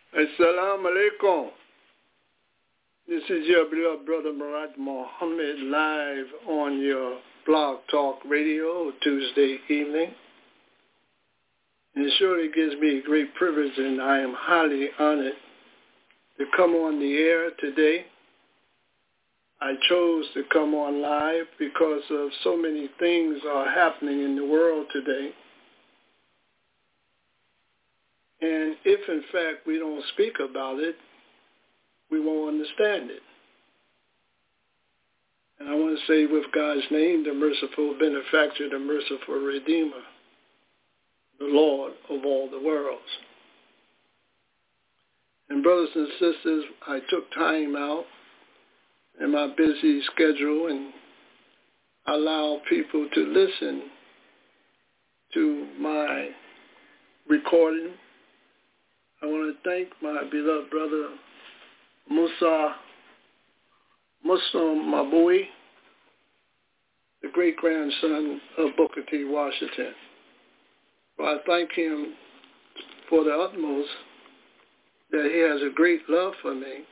Assalamu alaikum. This is your beloved brother Murad Muhammad live on your Blog Talk Radio Tuesday evening. And it surely gives me a great privilege, and I am highly honored to come on the air today. I chose to come on live because of so many things are happening in the world today. And if, in fact, we don't speak about it, we won't understand it. And I want to say with God's name, the merciful benefactor, the merciful redeemer, the Lord of all the worlds. And brothers and sisters, I took time out in my busy schedule and allow people to listen to my recording. I want to thank my beloved brother Musa Muslim Mabui, the great-grandson of Booker T. Washington. So I thank him for the utmost that he has a great love for me,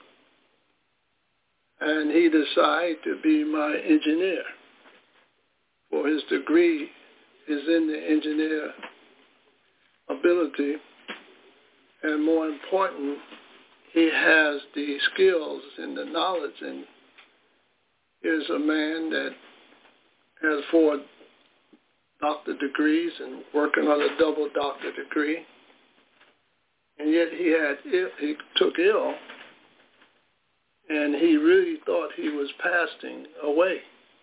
and he decided to be my engineer, for his degree is in the engineer ability, and more important, he has the skills and the knowledge, and is a man that has 4 doctorate degrees and working on a double doctorate degree. And yet he took ill, and he really thought he was passing away.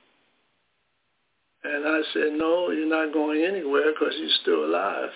And I said, no, you're not going anywhere because you're still alive.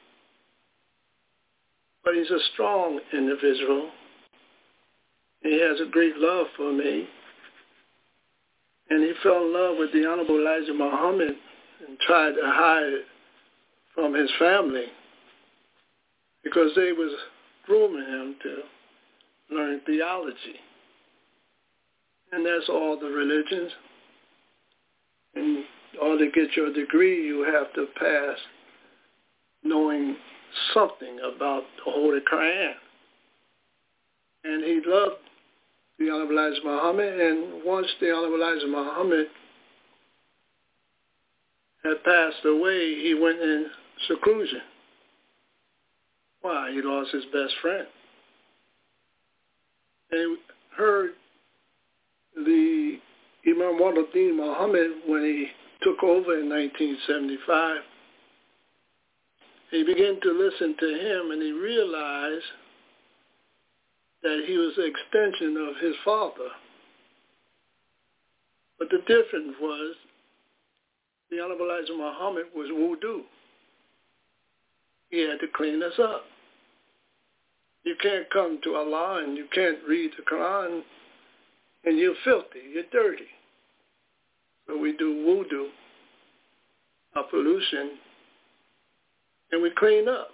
But he's a strong individual. He has a great love for me. And he fell in love with the Honorable Elijah Muhammad and tried to hide it from his family because they was grooming him to learn theology. And that's all the religions. And in order to get your degree, you have to pass knowing something about the Holy Quran. And he loved the Honorable Elijah Muhammad, and once the Honorable Elijah Muhammad had passed away, he went in seclusion. Why? He lost his best friend. And he heard the Imam Waluddin Muhammad, when he took over in 1975, he began to listen to him, and he realized that he was an extension of his father. But the difference was the Honorable Elijah Muhammad was wudu. He had to clean us up. You can't come to Allah and you can't read the Quran and you're filthy, you're dirty. So we do wudu, a pollution, and we clean up.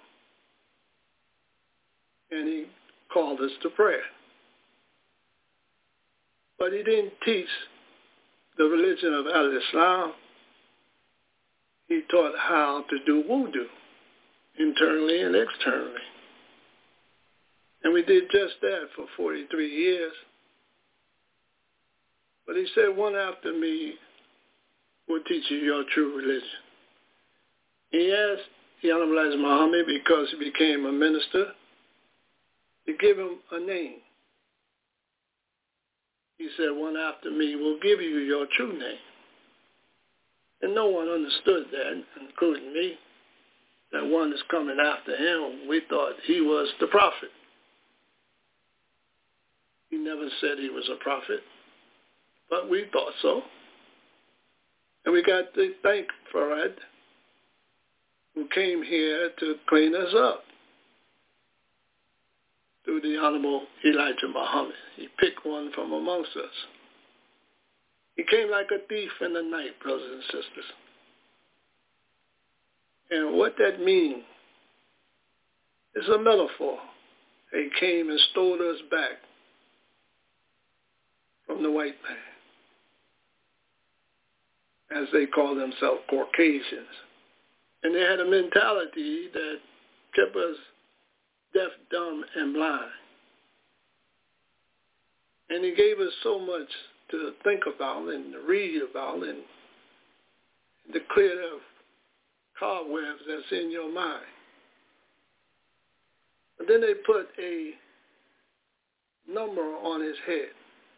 And he called us to prayer. But he didn't teach the religion of Al-Islam. He taught how to do wudu, internally and externally. And we did just that for 43 years. But he said, one after me will teach you your true religion. He asked the Honorable Elijah Muhammad, because he became a minister, to give him a name. He said, one after me will give you your true name. And no one understood that, including me, that one is coming after him. We thought he was the prophet. He never said he was a prophet, but we thought so. And we got to thank Farad, who came here to clean us up through the Honorable Elijah Muhammad. He picked one from amongst us. He came like a thief in the night, brothers and sisters. And what that means is a metaphor. He came and stole us back from the white man, as they call themselves Caucasians. And they had a mentality that kept us deaf, dumb, and blind. And he gave us so much to think about and to read about and to clear the cobwebs that's in your mind. But then they put a number on his head.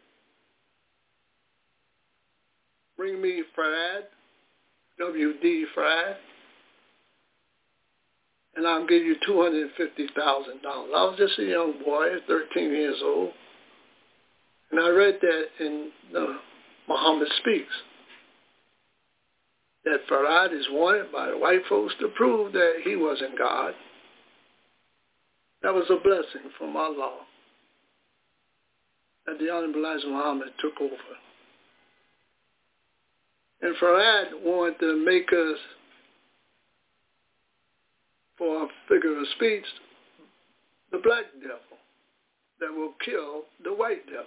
Bring me Farad, W.D. Farad, and I'll give you $250,000. I was just a young boy, 13 years old, and I read that in Muhammad Speaks, that Farad is wanted by the white folks to prove that he wasn't God. That was a blessing from Allah that the Honorable Elijah Muhammad took over. And Farad wanted to make us, for a figure of speech, the black devil that will kill the white devil.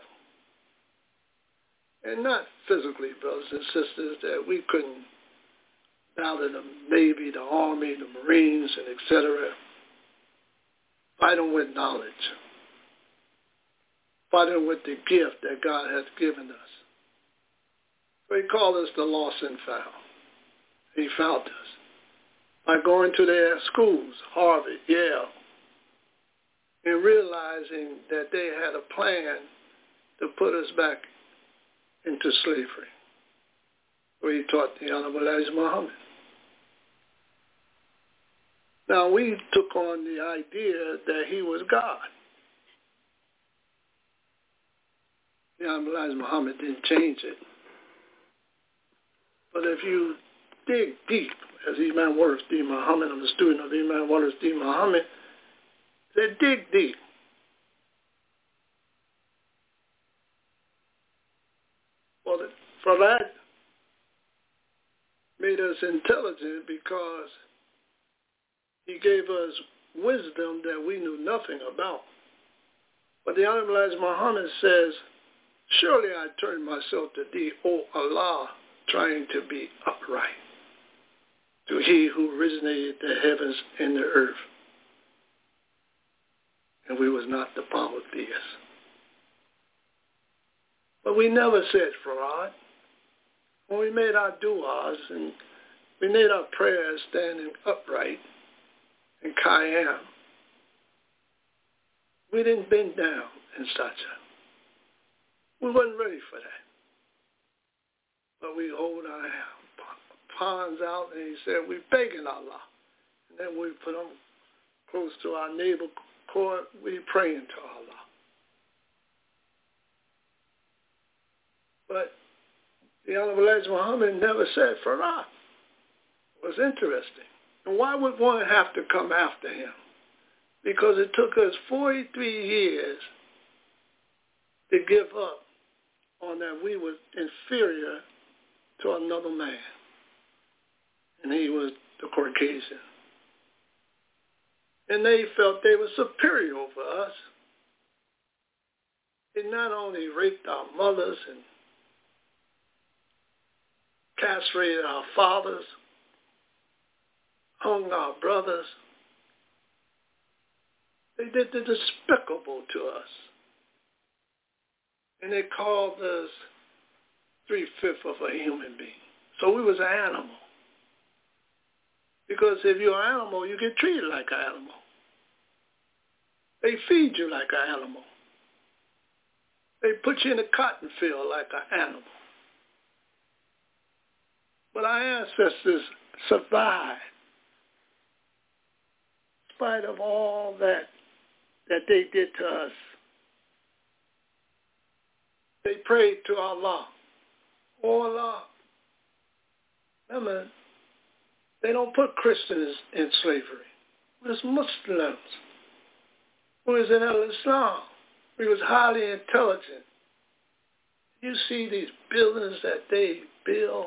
And not physically, brothers and sisters, that we couldn't battle the Navy, the Army, the Marines, and etc. Fight them with knowledge. Fight them with the gift that God has given us. So he called us the lost and found. He found us by going to their schools, Harvard, Yale, and realizing that they had a plan to put us back into slavery, where he taught the Honorable Elijah Muhammad. Now, we took on the idea that he was God. The Honorable Elijah Muhammad didn't change it. But if you dig deep, as Imam Waris D. Muhammad, I'm a student of Imam Waris D. Muhammad, they dig deep. Well, for that made us intelligent because he gave us wisdom that we knew nothing about. But the Honorable Elijah Muhammad says, surely I turn myself to thee, O Allah, trying to be upright, to he who originated the heavens and the earth. And we was not the polytheists. But we never said Farad. When we made our du'as and we made our prayers standing upright in Qiyam, we didn't bend down in sajda. We wasn't ready for that. But we hold our palms out, and he said, we begging Allah. And then we put them close to our navel cord, we praying to Allah. But the Honorable Elijah Muhammad never said Farad. It was interesting. And why would one have to come after him? Because it took us 43 years to give up on that we were inferior to another man. And he was the Caucasian. And they felt they were superior over us. They not only raped our mothers and castrated our fathers, hung our brothers. They did the despicable to us. And they called us 3/5 of a human being. So we was an animal. Because if you're an animal, you get treated like an animal. They feed you like an animal. They put you in a cotton field like an animal. But our ancestors survived in spite of all that they did to us. They prayed to Allah. Oh Allah. Remember, they don't put Christians in slavery. It was Muslims. We was in Islam. We was highly intelligent. You see these buildings that they built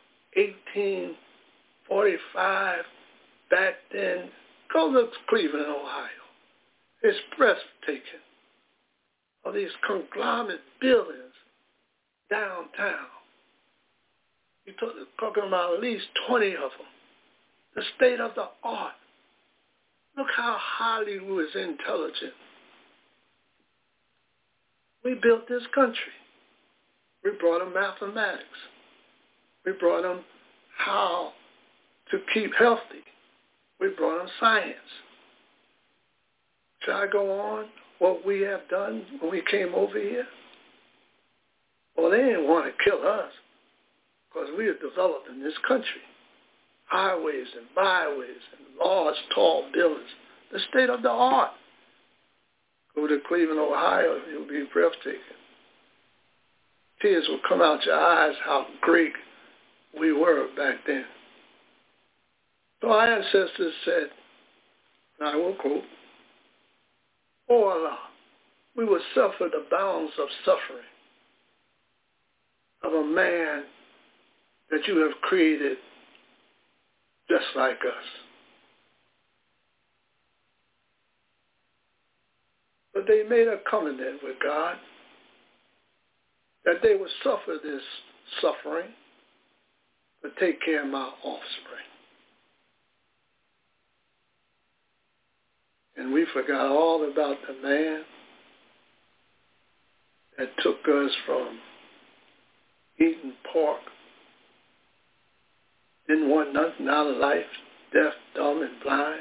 1845 back then. Go look Cleveland, Ohio. It's breathtaking. All these conglomerate buildings downtown. You're talking about at least 20 of them. The state of the art. Look how highly we was intelligent. We built this country. We brought them mathematics. We brought them how to keep healthy. We brought them science. Shall I go on what we have done when we came over here? Well, they didn't want to kill us because we are developed in this country. Highways and byways and large, tall buildings. The state of the art. Go to Cleveland, Ohio, you'll be breathtaking. Tears will come out your eyes how great we were back then. So our ancestors said, and I will quote, "O Allah, we will suffer the bounds of suffering of a man that you have created just like us." But they made a covenant with God that they would suffer this suffering but take care of my offspring. And we forgot all about the man that took us from eating pork, didn't want nothing out of life, deaf, dumb, and blind.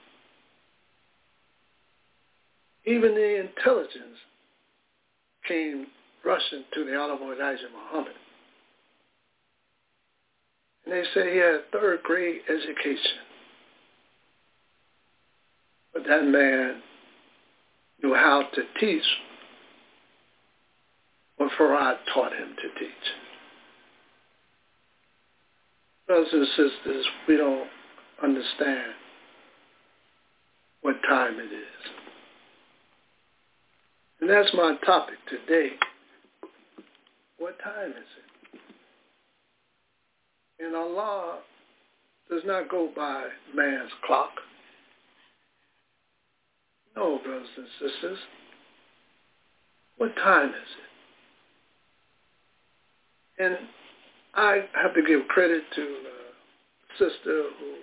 Even the intelligence came rushing to the Honorable Elijah Muhammad. And they say he had a third-grade education. But that man knew how to teach what Farad taught him to teach. Brothers and sisters, we don't understand what time it is. And that's my topic today. What time is it? And Allah does not go by man's clock. No, brothers and sisters. What time is it? And I have to give credit to a sister who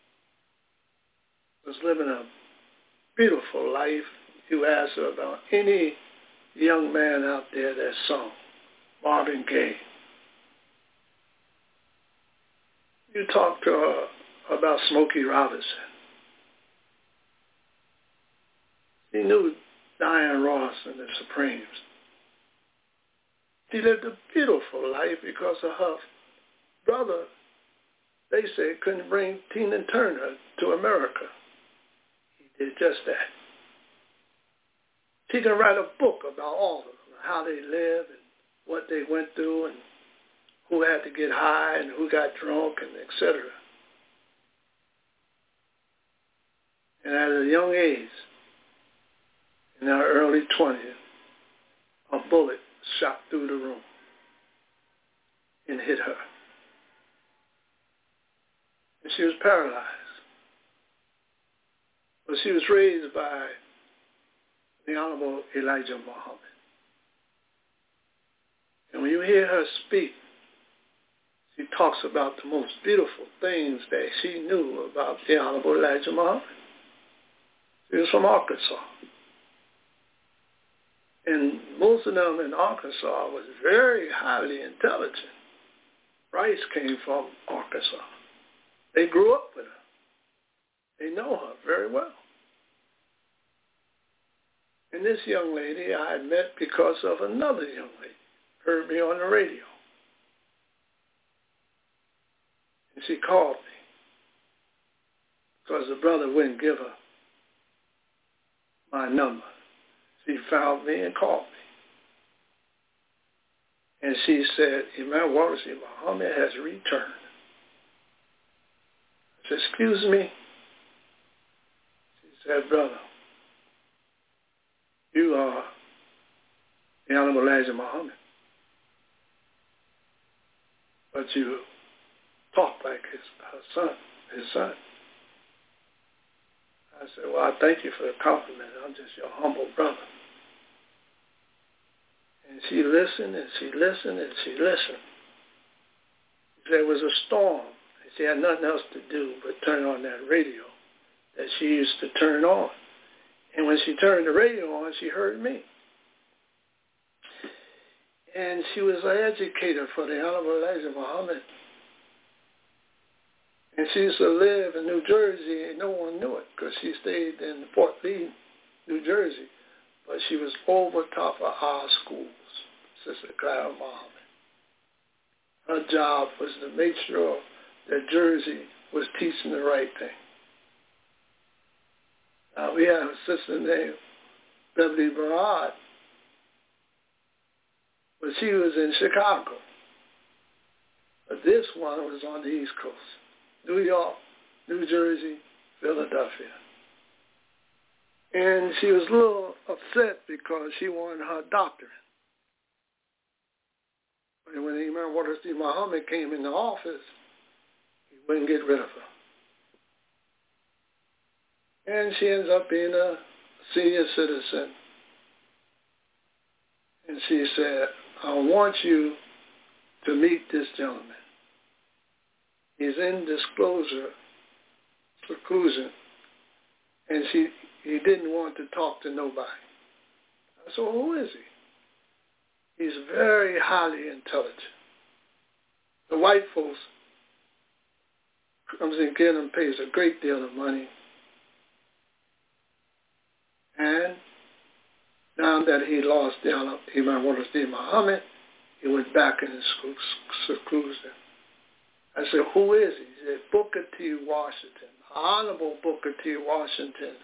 was living a beautiful life. You ask her about any young man out there that sung, Marvin Gaye. You talk to her about Smokey Robinson. She knew Diana Ross and the Supremes. She lived a beautiful life because of her brother, they said, couldn't bring Tina Turner to America. He did just that. She can write a book about all of them, how they lived and what they went through and who had to get high and who got drunk and etc. And at a young age, in her early 20s, a bullet shot through the room and hit her. And she was paralyzed. But she was raised by the Honorable Elijah Muhammad. And when you hear her speak, she talks about the most beautiful things that she knew about the Honorable Elijah Muhammad. She was from Arkansas. And most of them in Arkansas was very highly intelligent. Rice came from Arkansas. They grew up with her. They know her very well. And this young lady I had met because of another young lady, heard me on the radio. And she called me because the brother wouldn't give her my number. She found me and called me. And she said, Imam Warsi Muhammad has returned. I said, excuse me? She said, brother, you are the Honorable Elijah Muhammad. But you talk like his son. I said, well, I thank you for the compliment. I'm just your humble brother. And she listened, and she listened, and she listened. There was a storm, and she had nothing else to do but turn on that radio that she used to turn on. And when she turned the radio on, she heard me. And she was an educator for the Honorable Elijah Muhammad. And she used to live in New Jersey, and no one knew it because she stayed in Fort Lee, New Jersey. But she was over top of our schools, Sister Clara Muhammad. Her job was to make sure that Jersey was teaching the right thing. Now, we have a sister named Beverly Barad, but she was in Chicago. But this one was on the East Coast. New York, New Jersey, Philadelphia. And she was a little upset because she wanted her doctorate. But when Imam Waterstein Muhammad came in the office, he wouldn't get rid of her. And she ends up being a senior citizen. And she said, I want you to meet this gentleman. He's in seclusion, and he didn't want to talk to nobody. I said, well, who is he? He's very highly intelligent. The white folks comes and get him, pays a great deal of money. And now that he lost Imam Waterstein Muhammad, he went back in his seclusion. I said, who is he? He said, Booker T. Washington, Honorable Booker T. Washington.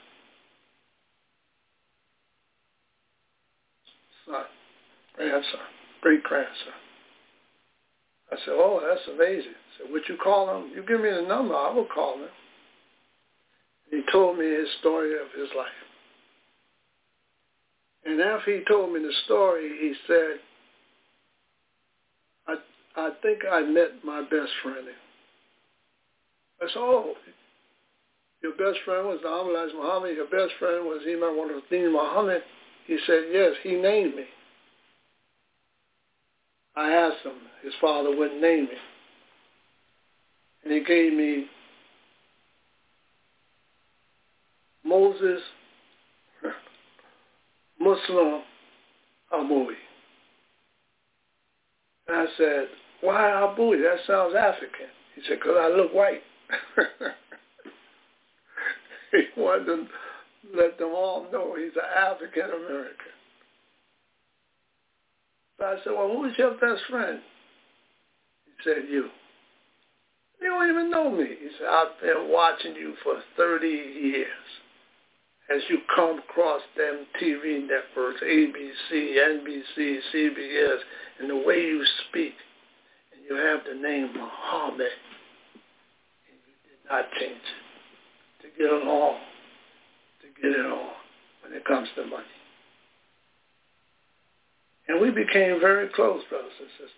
Son, grandson, great-grandson. I said, oh, that's amazing. I said, would you call him? You give me the number, I will call him. And he told me his story of his life. And after he told me the story, he said, I think I met my best friend. I said, oh, your best friend was the Honorable Elijah Muhammad. Your best friend was Imam Waterstein Muhammad. He said, yes, he named me. I asked him. His father wouldn't name me. And he gave me Moses Muslim Abui. And I said, why Abui? That sounds African. He said, because I look white. He wanted to let them all know he's an African American. So I said, well, who's your best friend? He said, you. You don't even know me. He said, I've been watching you for 30 years. As you come across them TV networks, ABC, NBC, CBS, and the way you speak, and you have the name Muhammad, and you did not change it to get along, to get it on when it comes to money. And we became very close, brothers and sisters.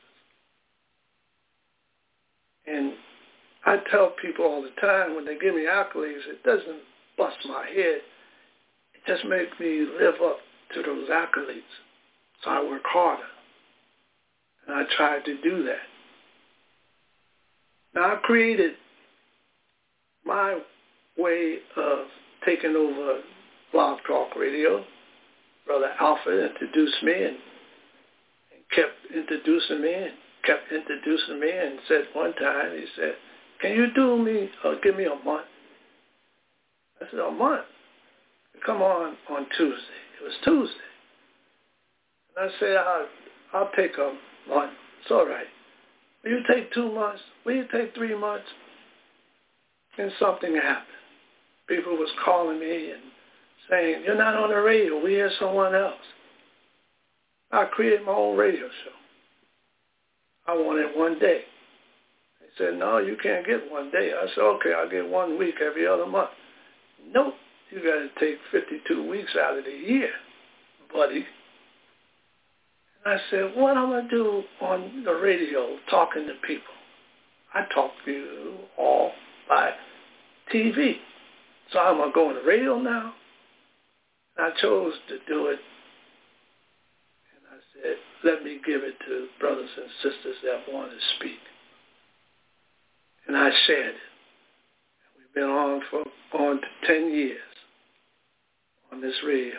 And I tell people all the time when they give me accolades, it doesn't bust my head. It just makes me live up to those accolades. So I work harder. And I try to do that. Now I created my way of taking over Blog Talk Radio. Brother Alfred introduced me and kept introducing me and said one time, he said, can you do me, give me a month? I said, a month? Come on Tuesday. It was Tuesday. And I said, I'll take a month. It's all right. Will you take 2 months? Will you take 3 months? And something happened. People was calling me and saying, you're not on the radio. We hear someone else. I created my own radio show. I wanted 1 day. They said, no, you can't get 1 day. I said, okay, I'll get 1 week every other month. Nope, you got to take 52 weeks out of the year, buddy. And I said, what am I going to do on the radio talking to people? I talk to you all by TV. So I'm going to go on the radio now? And I chose to do it. Said, let me give it to brothers and sisters that want to speak. And I shared it. And we been on for going to 10 years on this radio.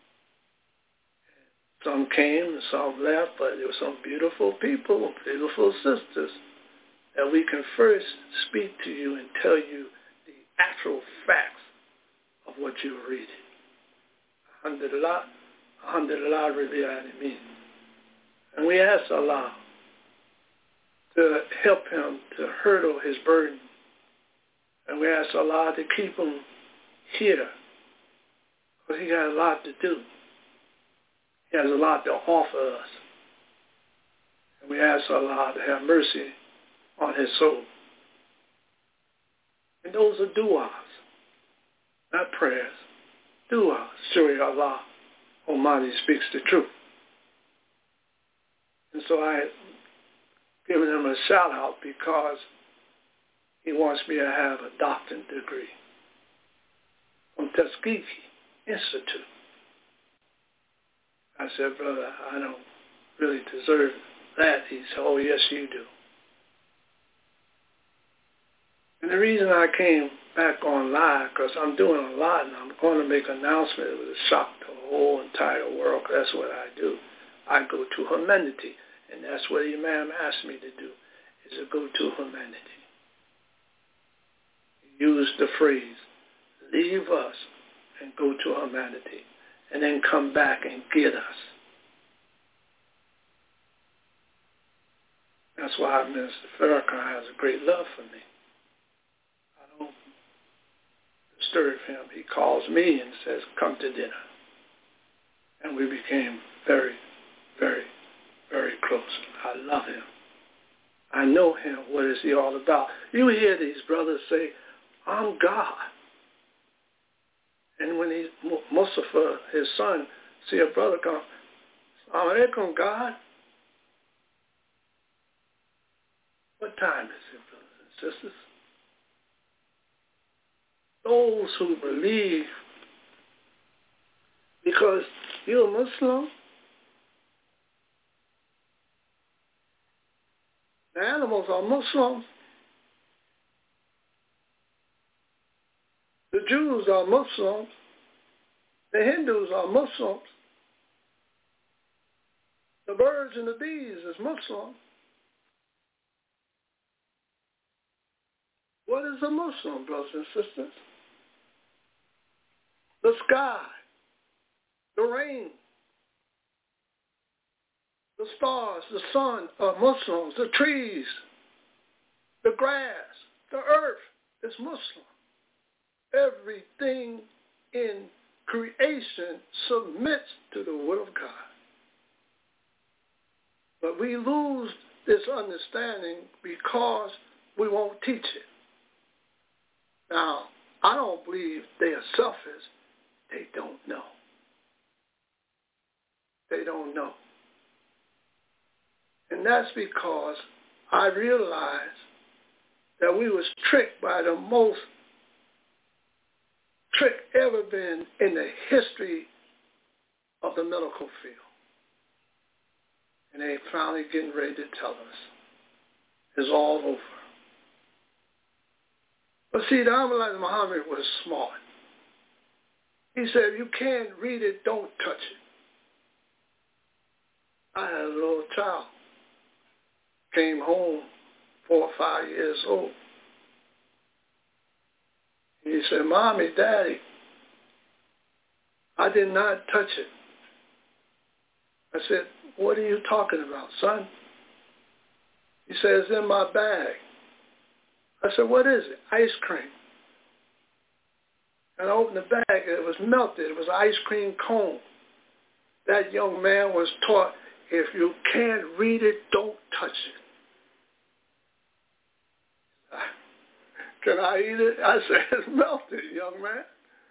Some came and some left, but there were some beautiful people, beautiful sisters, that we can first speak to you and tell you the actual facts of what you're reading. Alhamdulillah, alhamdulillah, Rabbil Alameen. And we ask Allah to help him to hurdle his burden. And we ask Allah to keep him here, because he got a lot to do. He has a lot to offer us. And we ask Allah to have mercy on his soul. And those are du'as, not prayers. Du'as, surely Allah Almighty speaks the truth. And so I have given him a shout out because he wants me to have a doctorate degree from Tuskegee Institute. I said, brother, I don't really deserve that. He said, oh, yes, you do. And the reason I came back on live, because I'm doing a lot, and I'm going to make an announcement that will shock the whole entire world. That's what I do. I go to humanity, and that's what the Imam asked me to do, is to go to humanity. Use the phrase, leave us and go to humanity, and then come back and get us. That's why Minister Farrakhan has a great love for me. I don't disturb him. He calls me and says, come to dinner. And we became very, very, very close. I love him. I know him. What is he all about? You hear these brothers say, I'm God. And when Mustafa, his son, see a brother come, Assalamu alaikum, God. What time is it, brothers and sisters? Those who believe, because you're a Muslim, the animals are Muslims, the Jews are Muslims, the Hindus are Muslims, the birds and the bees is Muslim. What is a Muslim, brothers and sisters? The sky, the rain, the stars, the sun are Muslims, the trees, the grass, the earth is Muslim. Everything in creation submits to the will of God. But we lose this understanding because we won't teach it. Now, I don't believe they are selfish. They don't know. They don't know. And that's because I realized that we was tricked by the most trick ever been in the history of the medical field. And they finally getting ready to tell us it's all over. But see, the Elijah Muhammad was smart. He said, if you can't read it, don't touch it. I had a little child, came home 4 or 5 years old. He said, Mommy, Daddy, I did not touch it. I said, what are you talking about, son? He says, it's in my bag. I said, what is it? Ice cream. And I opened the bag, and it was melted. It was an ice cream cone. That young man was taught, if you can't read it, don't touch it. Can I eat it? I said, it's melted, young man.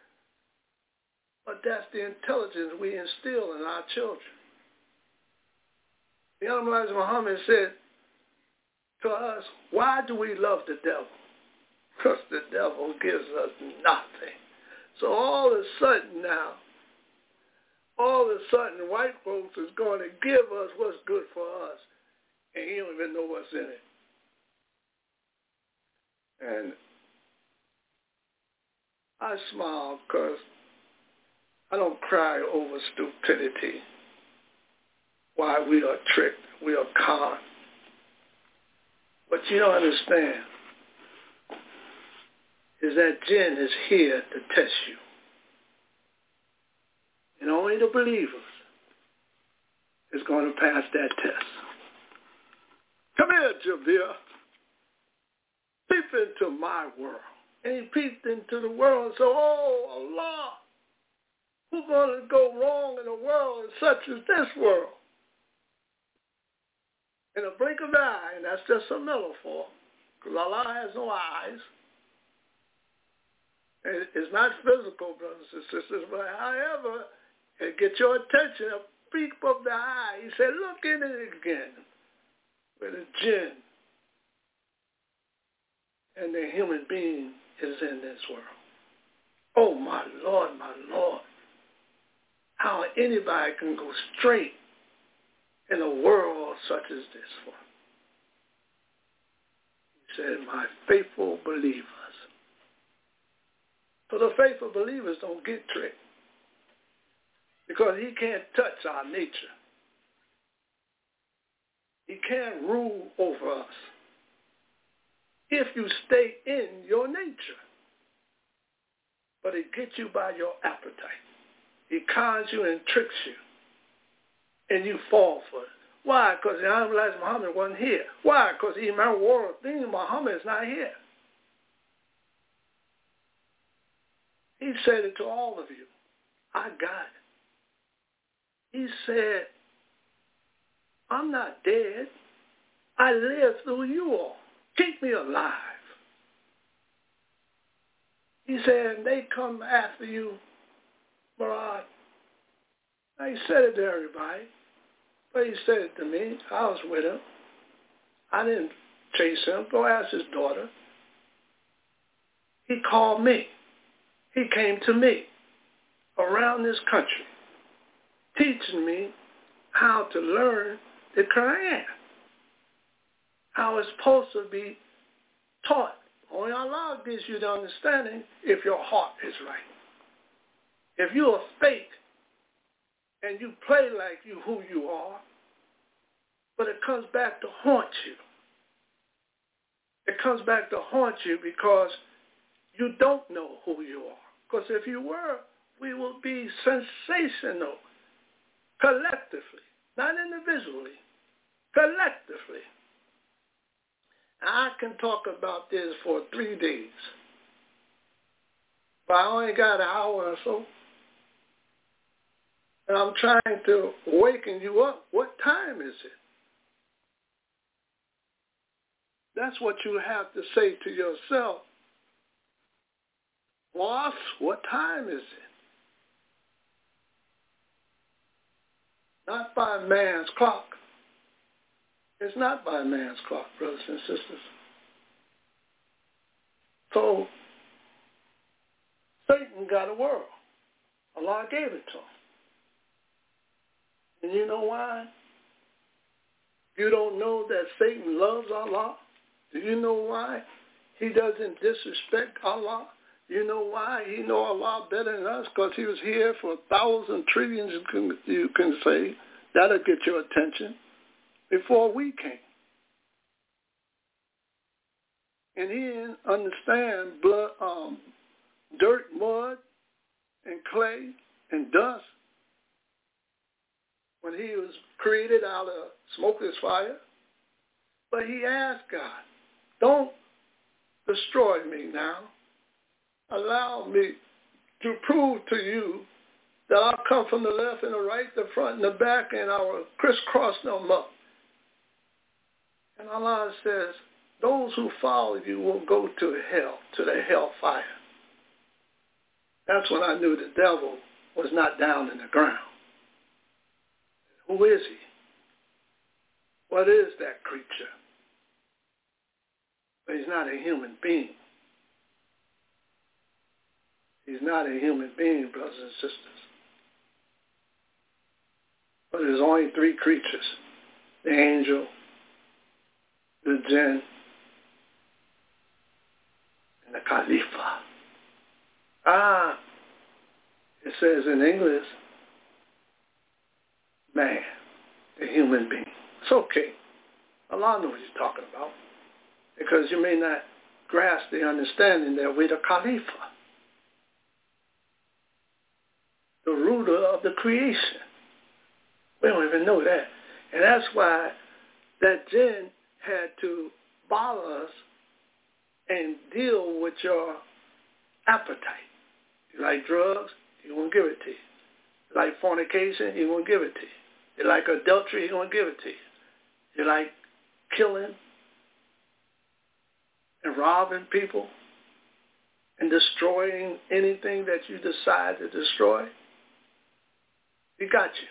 But that's the intelligence we instill in our children. The Honorable Elijah Muhammad said to us, why do we love the devil? Because the devil gives us nothing. So all of a sudden now, white folks is going to give us what's good for us, and he don't even know what's in it. And I smile because I don't cry over stupidity. Why we are tricked, we are conned. What you don't understand is that jinn is here to test you. And only the believers is going to pass that test. Come here, Javier. Peep into my world. And he peeped into the world and said, oh, Allah, who's going to go wrong in a world such as this world? In a blink of an eye, and that's just a metaphor, because Allah has no eyes. And it's not physical, brothers and sisters, but however, it gets your attention, a peep of the eye. He said, look in it again, where the jinn and the human being is in this world. Oh, my Lord, how anybody can go straight in a world such as this one. He said, my faithful believers. So the faithful believers don't get tricked because he can't touch our nature. He can't rule over us if you stay in your nature. But it gets you by your appetite. He cons you and tricks you, and you fall for it. Why? Because the Honorable Elijah Muhammad wasn't here. Why? Because the Imam War thing, Muhammad is not here. He said it to all of you. I got it. He said, I'm not dead. I live through you all. Keep me alive. He said, and they come after you, Murad. He said it to everybody, but he said it to me. I was with him. I didn't chase him. Go ask his daughter. He called me. He came to me around this country, teaching me how to learn the Quran, how it's supposed to be taught. Only Allah gives you the understanding if your heart is right. If you are fake and you play like you who you are, but it comes back to haunt you. It comes back to haunt you because you don't know who you are. Because if you were, we will be sensational collectively, not individually, collectively. I can talk about this for 3 days, but I only got an hour or so. And I'm trying to waken you up. What time is it? That's what you have to say to yourself. Boss, what time is it? Not by man's clock. It's not by man's clock, brothers and sisters. So, Satan got a world. Allah gave it to him. And you know why? You don't know that Satan loves Allah? Do you know why he doesn't disrespect Allah? You know why? He know Allah better than us because he was here for 1,000 trillions, you can say. That'll get your attention before we came. And he didn't understand blood, dirt, mud, and clay, and dust when he was created out of smokeless fire. But he asked God, don't destroy me now. Allow me to prove to you that I'll come from the left and the right, the front and the back, and I will crisscross them up. And Allah says, those who follow you will go to hell, to the hellfire. That's when I knew the devil was not down in the ground. Who is he? What is that creature? But he's not a human being. He's not a human being, brothers and sisters. But there's only 3 creatures. The angel, the jinn, and the Khalifa. It says in English, man, the human being. It's okay. Allah knows what he's talking about. Because you may not grasp the understanding that we're the Khalifa, the ruler of the creation. We don't even know that. And that's why that jinn had to bother us and deal with your appetite. You like drugs, he won't give it to you. You like fornication, he won't give it to you. You like adultery, he won't give it to you. You like killing and robbing people and destroying anything that you decide to destroy, he got you.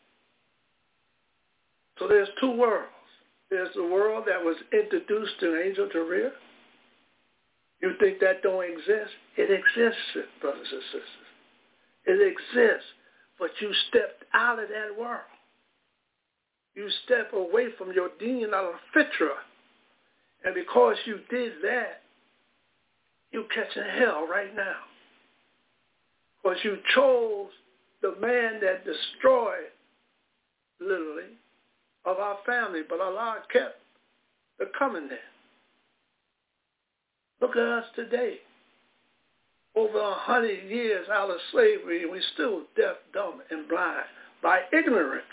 So there's two worlds. There's the world that was introduced to Angel Tarir. You think that don't exist? It exists, brothers and sisters. It exists, but you stepped out of that world. You step away from your deen al-fitra. And because you did that, you're catching hell right now. Because you chose the man that destroyed, literally, of our family, but Allah kept the coming there. Look at us today. Over 100 years out of slavery, we're still deaf, dumb, and blind by ignorance.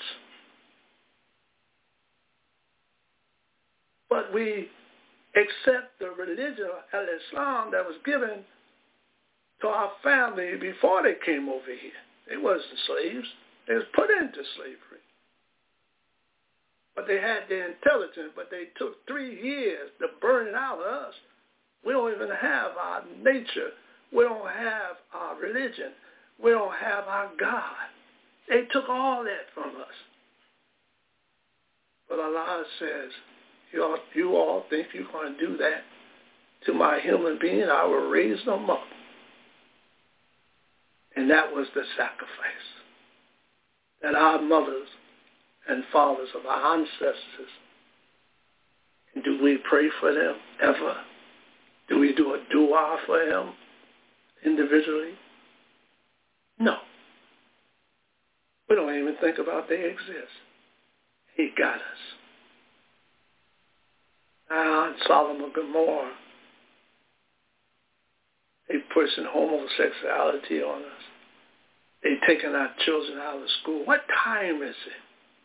But we accept the religion of Al-Islam that was given to our family before they came over here. They wasn't slaves. They was put into slavery. But they had their intelligence, but they took 3 years to burn it out of us. We don't even have our nature. We don't have our religion. We don't have our God. They took all that from us. But Allah says, you all think you're going to do that to my human being? I will raise them up. And that was the sacrifice that our mothers and fathers of our ancestors, and do we pray for them ever? Do we do a dua for them individually? No. We don't even think about they exist. He got us. Now in Sodom and Gomorrah, they pushing homosexuality on us. They taking our children out of school. What time is it?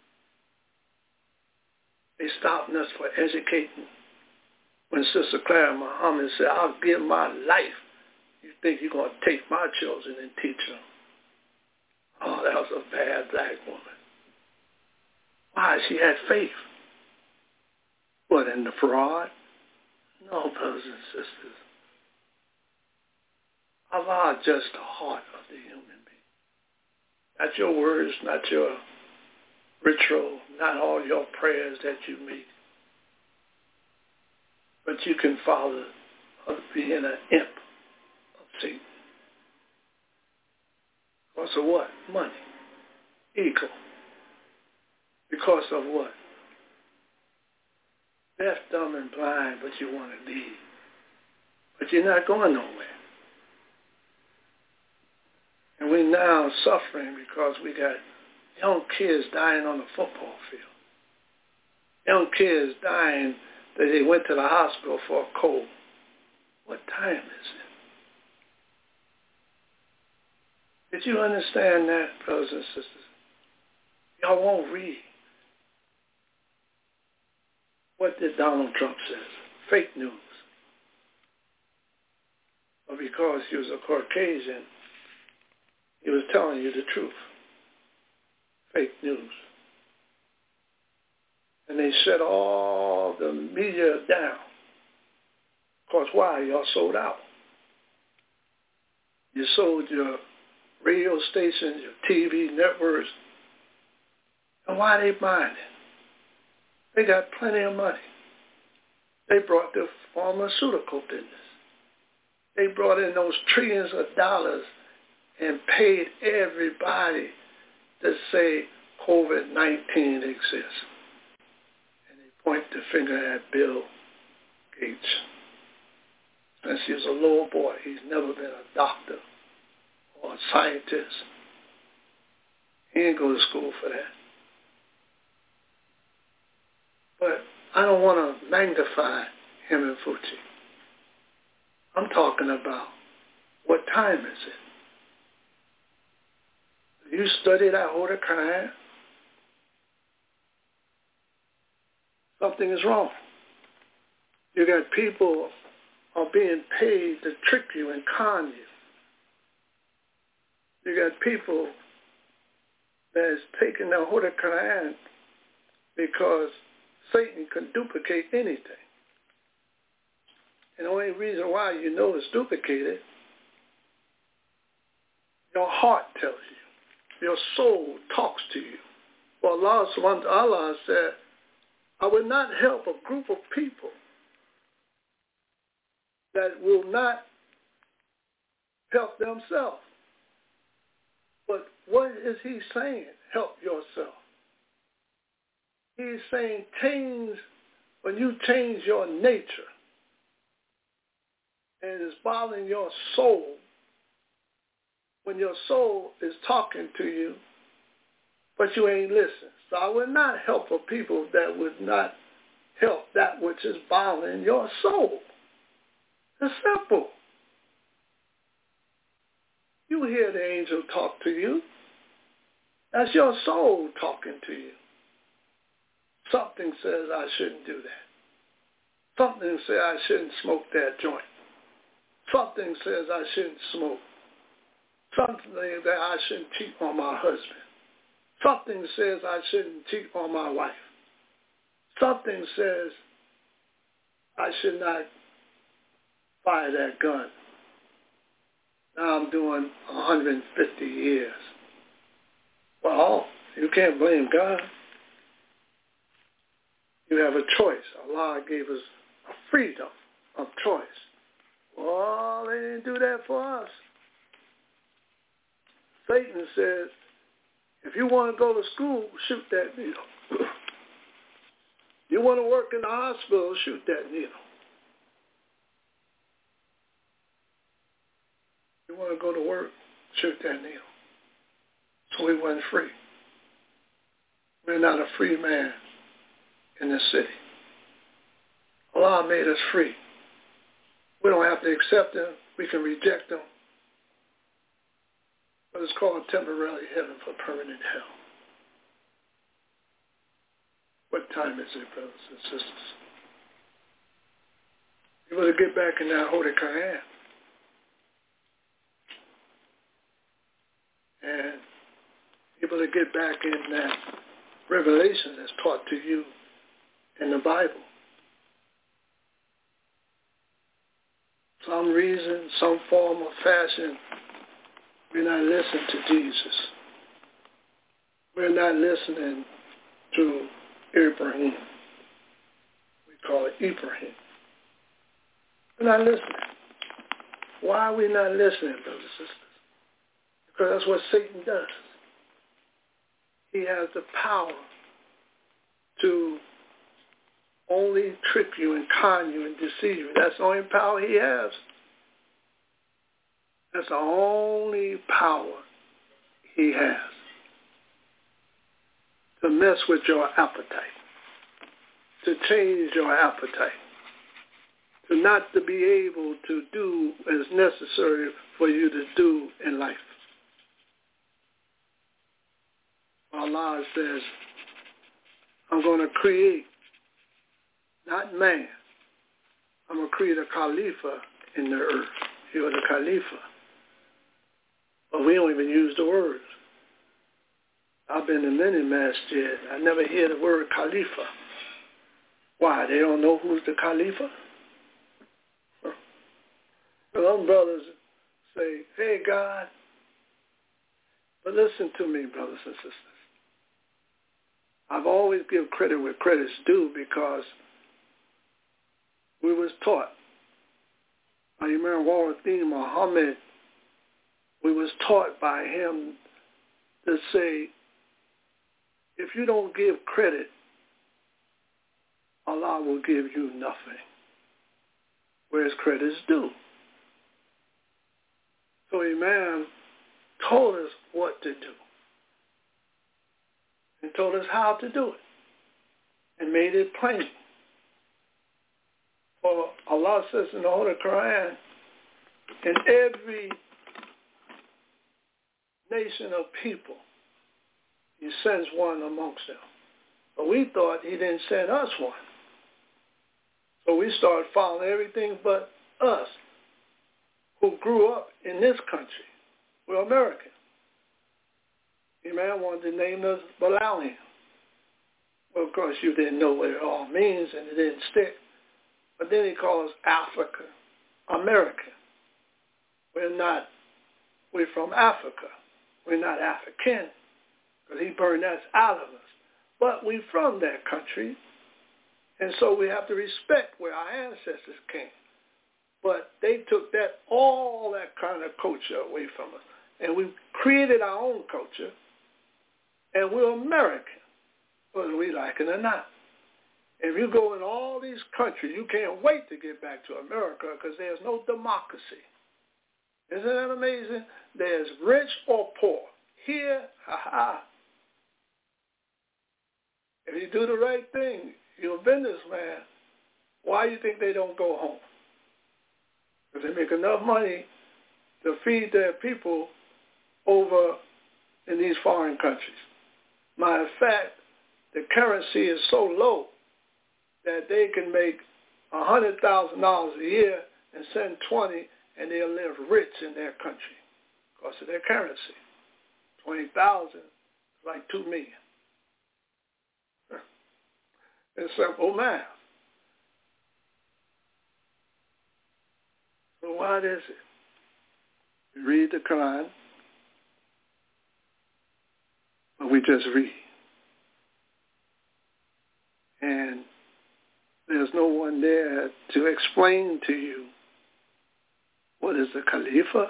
They stopping us for educating. When Sister Clara Muhammad said, I'll give my life, you think you're going to take my children and teach them? Oh, that was a bad black woman. Why? She had faith. What, in the fraud? No, brothers and sisters. Allah just the heart of the human being. Not your words, not your ritual, not all your prayers that you make. But you can follow of being an imp of Satan. Because of what? Money. Ego. Because of what? Deaf, dumb, and blind, but you want to leave. But you're not going nowhere. And we're now suffering because we got young kids dying on the football field. Young kids dying that they went to the hospital for a cold. What time is it? Did you understand that, brothers and sisters? Y'all won't read. What did Donald Trump say? Fake news. But because he was a Caucasian, he was telling you the truth. Fake news. And they shut all the media down. Because why? Y'all sold out. You sold your radio stations, your TV networks. And why are they buying it? They got plenty of money. They brought the pharmaceutical business. They brought in those trillions of dollars and paid everybody to say COVID-19 exists. And they point the finger at Bill Gates. Since he was a little boy, he's never been a doctor or a scientist. He didn't go to school for that. But I don't want to magnify him and Fuji. I'm talking about what time is it? Do you study that Holy Quran? Something is wrong. You got people are being paid to trick you and con you. You got people that is taking the Holy Quran because Satan can duplicate anything. And the only reason why you know it's duplicated, your heart tells you. Your soul talks to you. Well, Allah said, I will not help a group of people that will not help themselves. But what is he saying? Help yourself. He's saying when you change your nature and it's bothering your soul, when your soul is talking to you, but you ain't listening. So I will not help a people that would not help that which is bothering your soul. It's simple. You hear the angel talk to you. That's your soul talking to you. Something says I shouldn't do that. Something says I shouldn't smoke that joint. Something says I shouldn't smoke. Something that I shouldn't cheat on my husband. Something says I shouldn't cheat on my wife. Something says I should not fire that gun. Now I'm doing 150 years. Well, you can't blame God. You have a choice. Allah gave us a freedom of choice. Well, they didn't do that for us. Satan says, if you want to go to school, shoot that needle. You want to work in the hospital, shoot that needle. You want to go to work, shoot that needle. So we weren't free. We're not a free man in this city. Allah made us free. We don't have to accept him. We can reject him. But it's called temporary heaven for permanent hell. What time is it, brothers and sisters? You better get back in that Holy Quran. And you better get back in that revelation that's taught to you in the Bible. Some reason, some form or fashion, we're not listening to Jesus. We're not listening to Ibrahim. We call it Ibrahim. We're not listening. Why are we not listening, brothers and sisters? Because that's what Satan does. He has the power to only trick you and con you and deceive you. That's the only power he has. That's the only power he has. To mess with your appetite. To change your appetite. To not to be able to do as necessary for you to do in life. Allah says, I'm going to create, not man, I'm going to create a Khalifa in the earth. You're the Khalifa. But we don't even use the words. I've been in many masjids. I never hear the word Khalifa. Why? They don't know who's the Khalifa? Some brothers say, hey, God. But listen to me, brothers and sisters. I've always give credit where credit's due because we was taught. By Imam Warathin Muhammad, we was taught by him to say, if you don't give credit, Allah will give you nothing, whereas credit's due. So Imam told us what to do and told us how to do it and made it plain. For Allah says in the Holy Quran, in every nation of people, he sends one amongst them. But we thought he didn't send us one. So we started following everything but us, who grew up in this country. We're American. The man wanted to name us Balalian. Well, of course, you didn't know what it all means, and it didn't stick. But then he calls Africa American. We're from Africa. We're not African, because he burned us out of us. But we're from that country, and so we have to respect where our ancestors came. But they took all that kind of culture away from us. And we created our own culture, and we're American, whether we like it or not. If you go in all these countries, you can't wait to get back to America because there's no democracy. Isn't that amazing? There's rich or poor. Here, if you do the right thing, you're a businessman. Why do you think they don't go home? Because they make enough money to feed their people over in these foreign countries. Matter of fact, the currency is so low that they can make $100,000 a year and send 20, and they'll live rich in their country because of their currency. 20,000 is like 2 million. It's simple math. So what is it? We read the Quran, but we just read. And there's no one there to explain to you what is the Khalifa.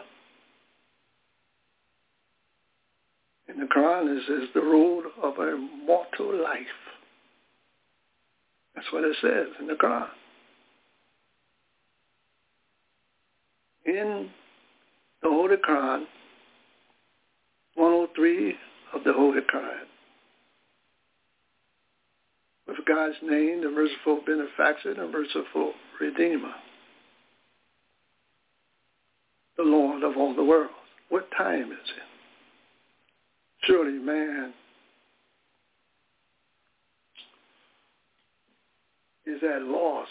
In the Quran, it says the road of a mortal life. That's what it says in the Quran. In the Holy Quran, 103 of the Holy Quran, with God's name, the merciful benefactor, the merciful redeemer, the Lord of all the worlds. What time is it? Surely man is at loss.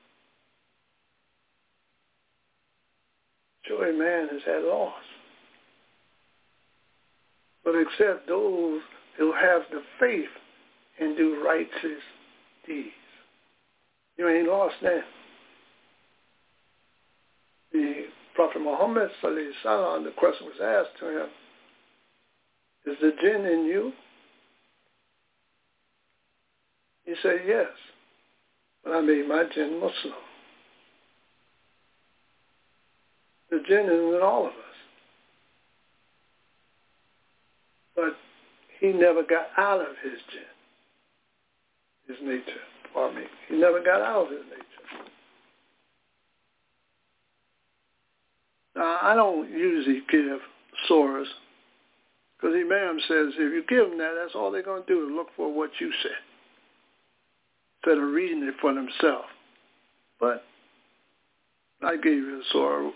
Surely man is at loss. But except those who have the faith and do righteous deeds. You ain't lost now. The Prophet Muhammad, the question was asked to him, is the jinn in you? He said, yes, but I made my jinn Muslim. The jinn is in all of us. But he never got out of his jinn, his nature. Pardon me. He never got out of his nature. Now, I don't usually give surahs, because Imam says if you give them that, that's all they're going to do is look for what you said, instead of reading it for themselves. But I gave you a surah.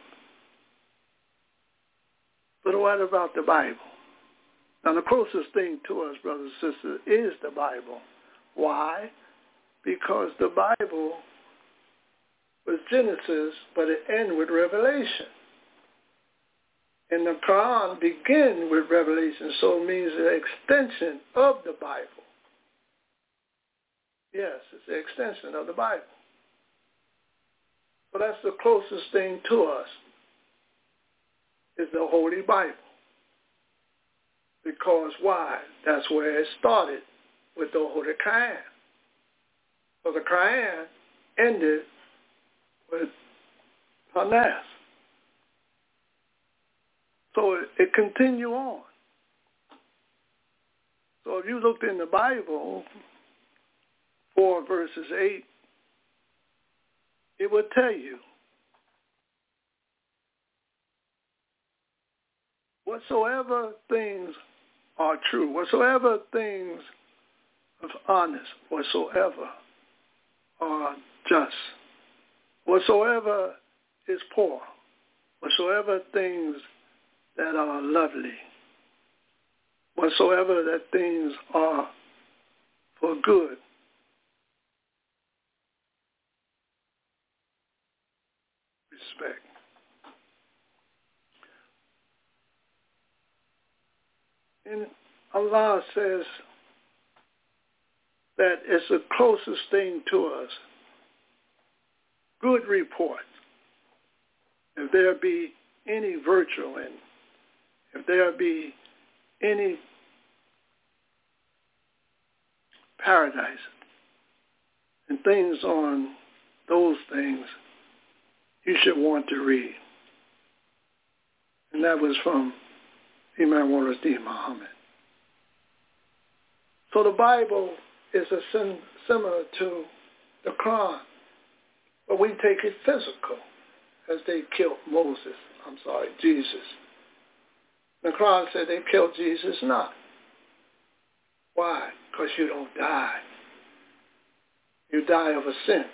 But what about the Bible? Now, the closest thing to us, brothers and sisters, is the Bible. Why? Because the Bible was Genesis, but it ends with Revelation. And the Quran begins with Revelation, so it means the extension of the Bible. Yes, it's the extension of the Bible. But that's the closest thing to us, is the Holy Bible. Because why? That's where it started, with the Holy Quran. So the Quran ended with Hanas. So it continued on. So if you looked in the Bible, 4 verses 8, it would tell you whatsoever things are true, whatsoever things are honest, whatsoever are just, whatsoever is poor, whatsoever things that are lovely, whatsoever that things are for good, respect. And Allah says that it's the closest thing to us. Good report. If there be any virtue in, if there be any paradise and things on those things, you should want to read. And that was from Imam Wallace-Din Muhammad. So the Bible is similar to the Quran, but we take it physical, as they killed Jesus. The Quran said they killed Jesus not. Why? Because you don't die. You die of a sin.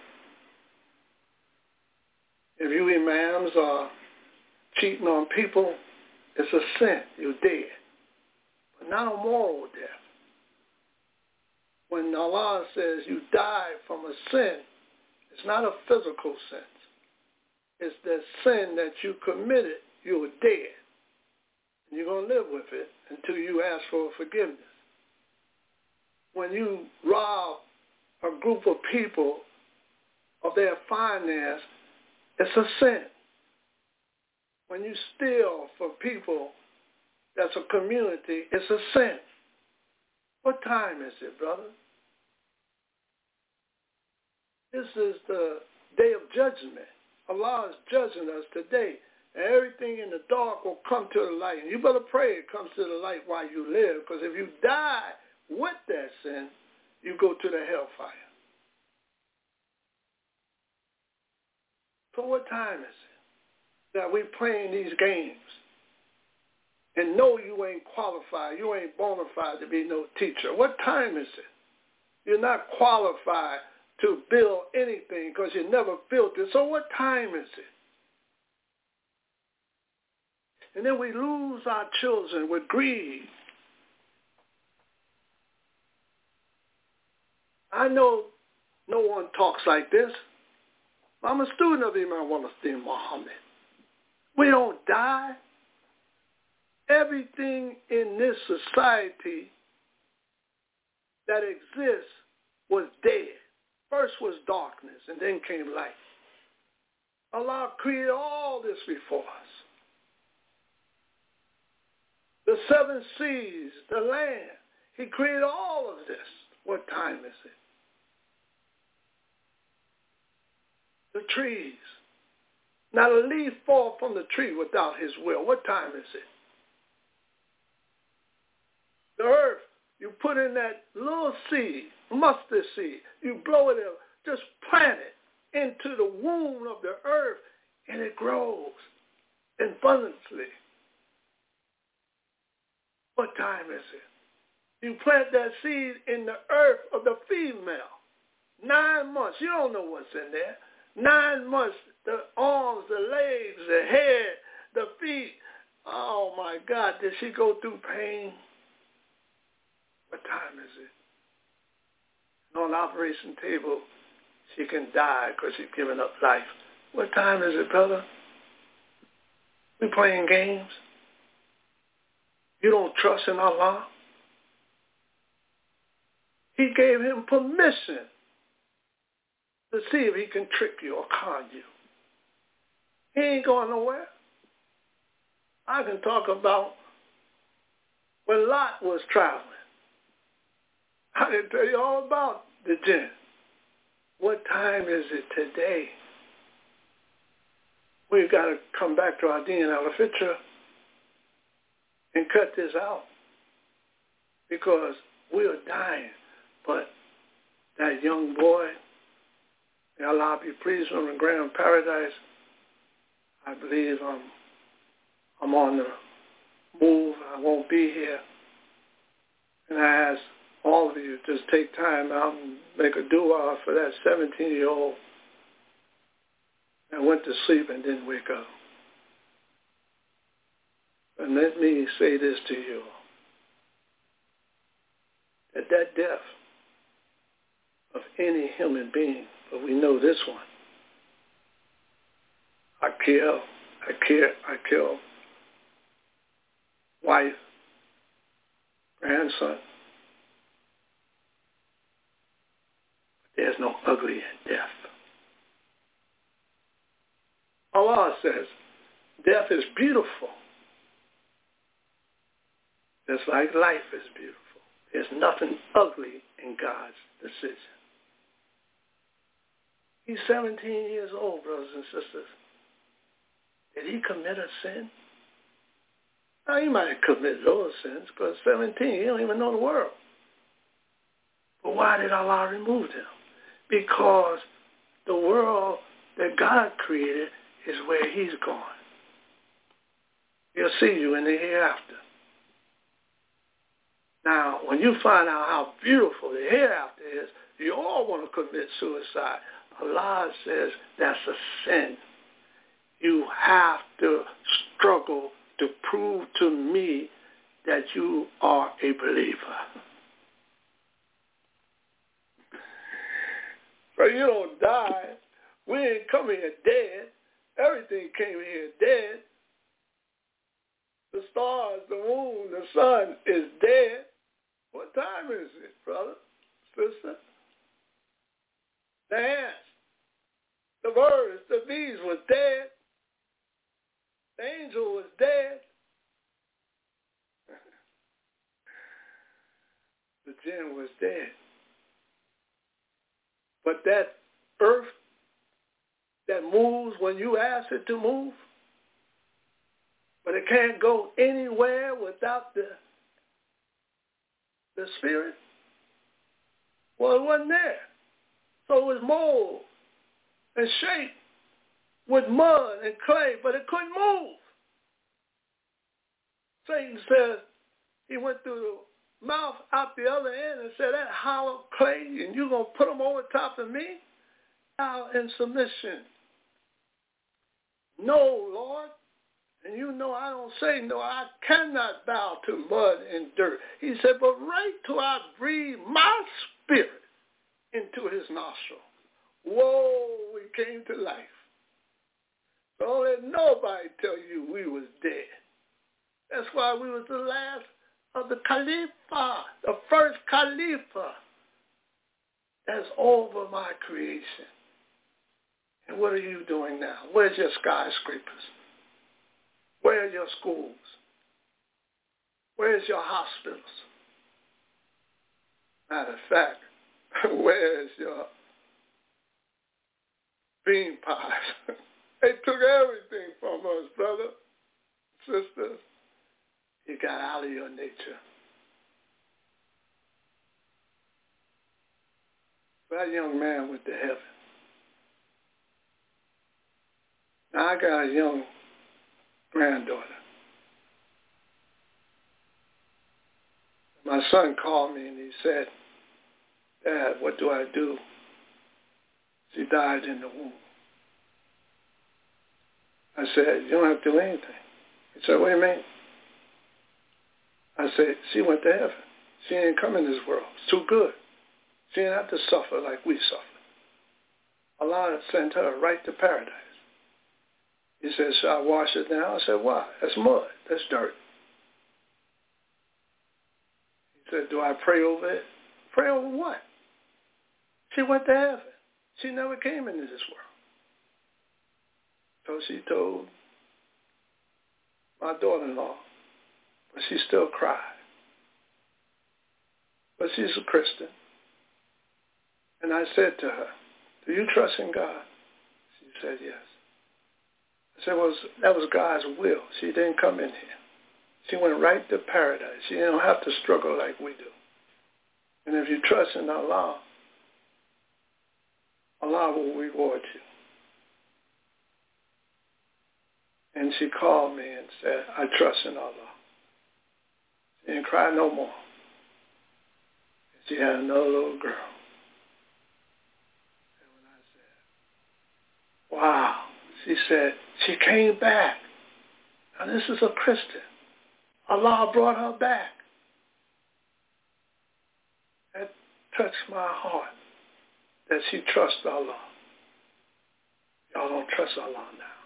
If you imams are cheating on people, it's a sin. You're dead. But not a moral death. When Allah says you die from a sin, it's not a physical sense. It's the sin that you committed, you were dead. And you're going to live with it until you ask for forgiveness. When you rob a group of people of their finance, it's a sin. When you steal from people that's a community, it's a sin. What time is it, brother? This is the day of judgment. Allah is judging us today. And everything in the dark will come to the light. And you better pray it comes to the light while you live. Because if you die with that sin, you go to the hellfire. So what time is it that we playing these games? And know you ain't qualified. You ain't bona fide to be no teacher. What time is it? You're not qualified to build anything because you never built it. So what time is it? And then we lose our children with greed. I know no one talks like this. I'm a student of Imam Wallace-Din Muhammad. We don't die. Everything in this society that exists was dead. First was darkness, and then came light. Allah created all this before us. The seven seas, the land. He created all of this. What time is it? The trees. Not a leaf fall from the tree without his will. What time is it? The earth, you put in that little seed, mustard seed, you blow it out, just plant it into the womb of the earth, and it grows abundantly. What time is it? You plant that seed in the earth of the female. 9 months, you don't know what's in there. 9 months, the arms, the legs, the head, the feet. Oh my God, did she go through pain? What time is it? And on the operation table, she can die because she's given up life. What time is it, brother? We playing games? You don't trust in Allah? He gave him permission to see if he can trick you or con you. He ain't going nowhere. I can talk about when Lot was traveling. I can tell you all about the jinn. What time is it today? We've got to come back to our Deen al-Fitra and cut this out because we are dying. But that young boy, may Allah be pleased with him and grant him paradise, I believe I'm on the move, I won't be here. And I ask all of you to just take time out and make a dua for that 17-year-old that went to sleep and didn't wake up. And let me say this to you, that death of any human being, but we know this one, I kill wife, grandson. There's no ugly in death. Allah says, death is beautiful. Just like life is beautiful. There's nothing ugly in God's decision. He's 17 years old, brothers and sisters. Did he commit a sin? Now, he might have committed those sins because 17, he don't even know the world. But why did Allah remove him? Because the world that God created is where he's going. He'll see you in the hereafter. Now, when you find out how beautiful the hereafter is, you all want to commit suicide. Allah says that's a sin. You have to struggle to prove to me that you are a believer. So you don't die. We ain't come here dead. Everything came here dead. The stars, the moon, the sun is dead. What time is it, brother, sister? The ants, the birds, the bees was dead. The angel was dead. The jinn was dead. But that earth that moves when you ask it to move, but it can't go anywhere without the spirit, well, it wasn't there. So it was mold and shaped with mud and clay, but it couldn't move. Satan says, he went through the mouth out the other end and said, that hollow clay, and you're going to put them over top of me? Now in submission. No, Lord. And you know I don't say no. I cannot bow to mud and dirt. He said, but right till I breathe my spirit into his nostril. Whoa, we came to life. Don't let nobody tell you we was dead. That's why we was the last of the Khalifa, the first Khalifa. That's over my creation. And what are you doing now? Where's your skyscrapers? Where are your schools? Where's your hospitals? Matter of fact, where's your bean pies? They took everything from us, brother, sisters. You got out of your nature. That young man went to heaven. Now I got a young granddaughter. My son called me and he said, Dad, what do I do? She died in the womb. I said, you don't have to do anything. He said, what do you mean? I said, she went to heaven. She ain't come in this world. It's too good. She didn't have to suffer like we suffer. Allah sent her right to paradise. He said, should I wash it now? I said, why? That's mud. That's dirt. He said, do I pray over it? Pray over what? She went to heaven. She never came into this world. So she told my daughter-in-law, but she still cried. But she's a Christian. And I said to her, do you trust in God? She said, yes. I said, well, that was God's will. She didn't come in here. She went right to paradise. She didn't have to struggle like we do. And if you trust in Allah, Allah will reward you. And she called me and said, I trust in Allah. She didn't cry no more. She had another little girl. And when I said, wow, she said, she came back. Now this is a Christian. Allah brought her back. That touched my heart that she trusts Allah. Y'all don't trust Allah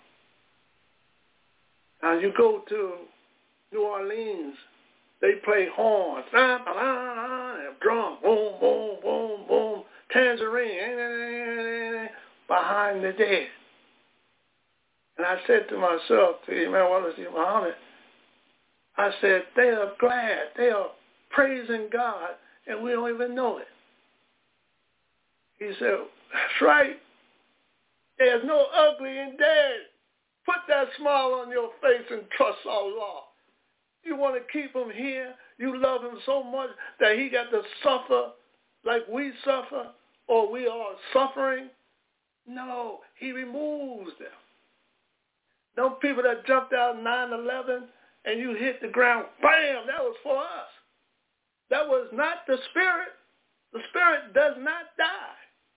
now. Now you go to New Orleans, they play horns, and drum, boom, boom, boom, boom, tangerine, behind the dead. And I said to myself, to Imam Wallace Muhammad, I said, they are glad, they are praising God, and we don't even know it. He said, that's right. There's no ugly and dead. Put that smile on your face and trust Allah. You want to keep him here? You love him so much that he got to suffer like we suffer, or we are suffering? No, he removes them. Those people that jumped out 9/11 and you hit the ground, bam, that was for us. That was not the spirit. The spirit does not die.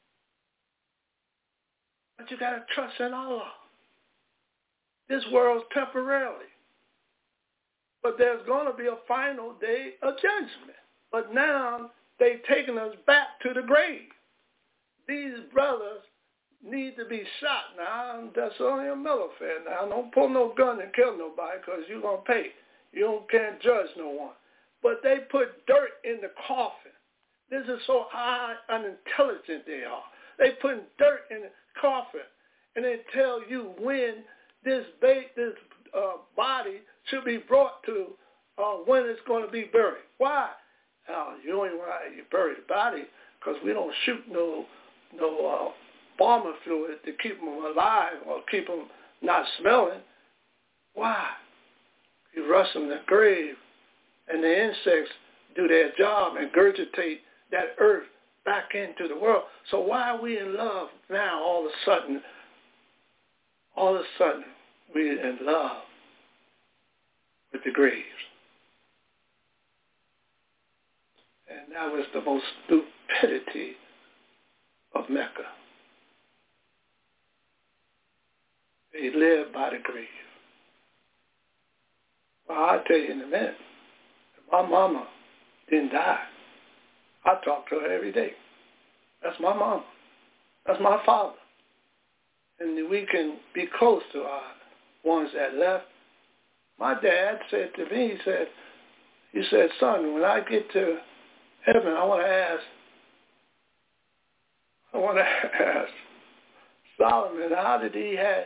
But you got to trust in Allah. This world's temporarily. But there's going to be a final day of judgment. But now they've taken us back to the grave. These brothers need to be shot now. That's only a mellow affair now. Don't pull no gun and kill nobody because you're going to pay. Can't judge no one. But they put dirt in the coffin. This is so high unintelligent they are. They put dirt in the coffin and they tell you when this body should be brought to when it's going to be buried. Why? You don't even want to bury the body because we don't shoot no bomber fluid to keep them alive or keep them not smelling. Why? You rush them to the grave and the insects do their job and regurgitate that earth back into the world. So why are we in love now all of a sudden? All of a sudden, we're in love with the graves. And that was the most stupidity of Mecca. They lived by the grave. Well, I'll tell you in a minute. If my mama didn't die, I talk to her every day. That's my mama. That's my father. And we can be close to our ones that left. My dad said to me, he said, son, when I get to heaven, I want to ask Solomon, how did he have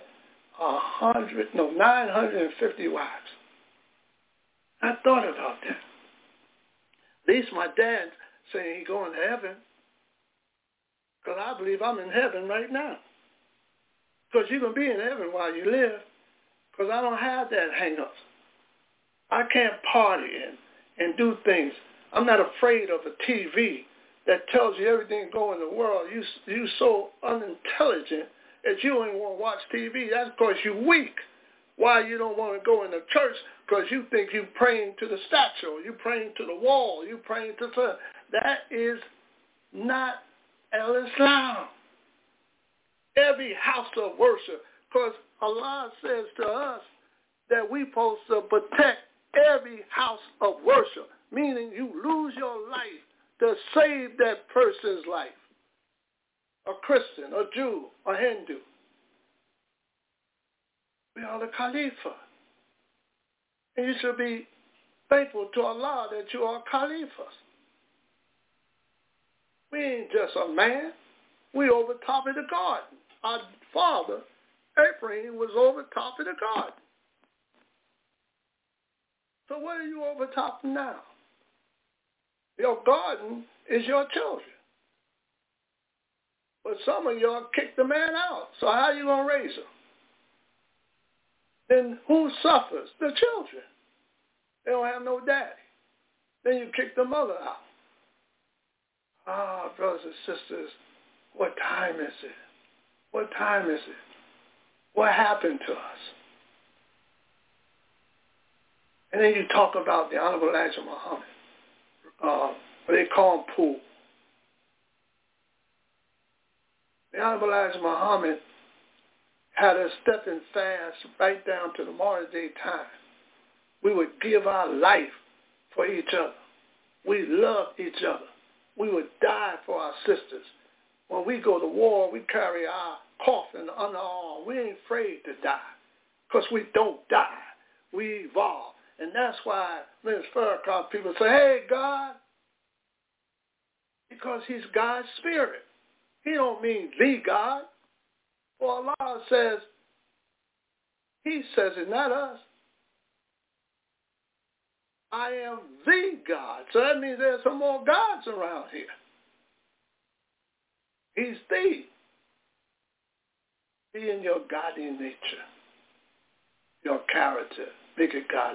950 wives? I thought about that. At least my dad saying he's going to heaven, because I believe I'm in heaven right now. Because you can be in heaven while you live, because I don't have that hang-ups. I can't party and do things. I'm not afraid of a TV that tells you everything going in the world. You so unintelligent that you don't even want to watch TV. That's because you're weak. Why you don't want to go in the church? Because you think you're praying to the statue. You're praying to the wall. You're praying to the... That is not Islam. Every house of worship, because Allah says to us that we're supposed to protect every house of worship, meaning you lose your life to save that person's life, a Christian, a Jew, a Hindu. We are the Khalifa. And you should be thankful to Allah that you are Khalifas. We ain't just a man. We over top of the garden. Our father, Abraham, was over top of the garden. So what are you over top of now? Your garden is your children. But some of y'all kicked the man out. So how are you going to raise them? Then who suffers? The children. They don't have no daddy. Then you kick the mother out. Brothers and sisters, what time is it? What time is it? What happened to us? And then you talk about the Honorable Elijah Muhammad, what they call him Pool. The Honorable Elijah Muhammad had us stepping fast right down to the modern day time. We would give our life for each other. We loved each other. We would die for our sisters. When we go to war, we carry our coffin under our arm. We ain't afraid to die because we don't die. We evolve. And that's why Ms. Farrakhan people say, hey, God, because he's God's spirit. He don't mean the God. For Allah says, he says it, not us. I am the God. So that means there's some more gods around here. He's the. Be in your godly nature, your character, make it godly.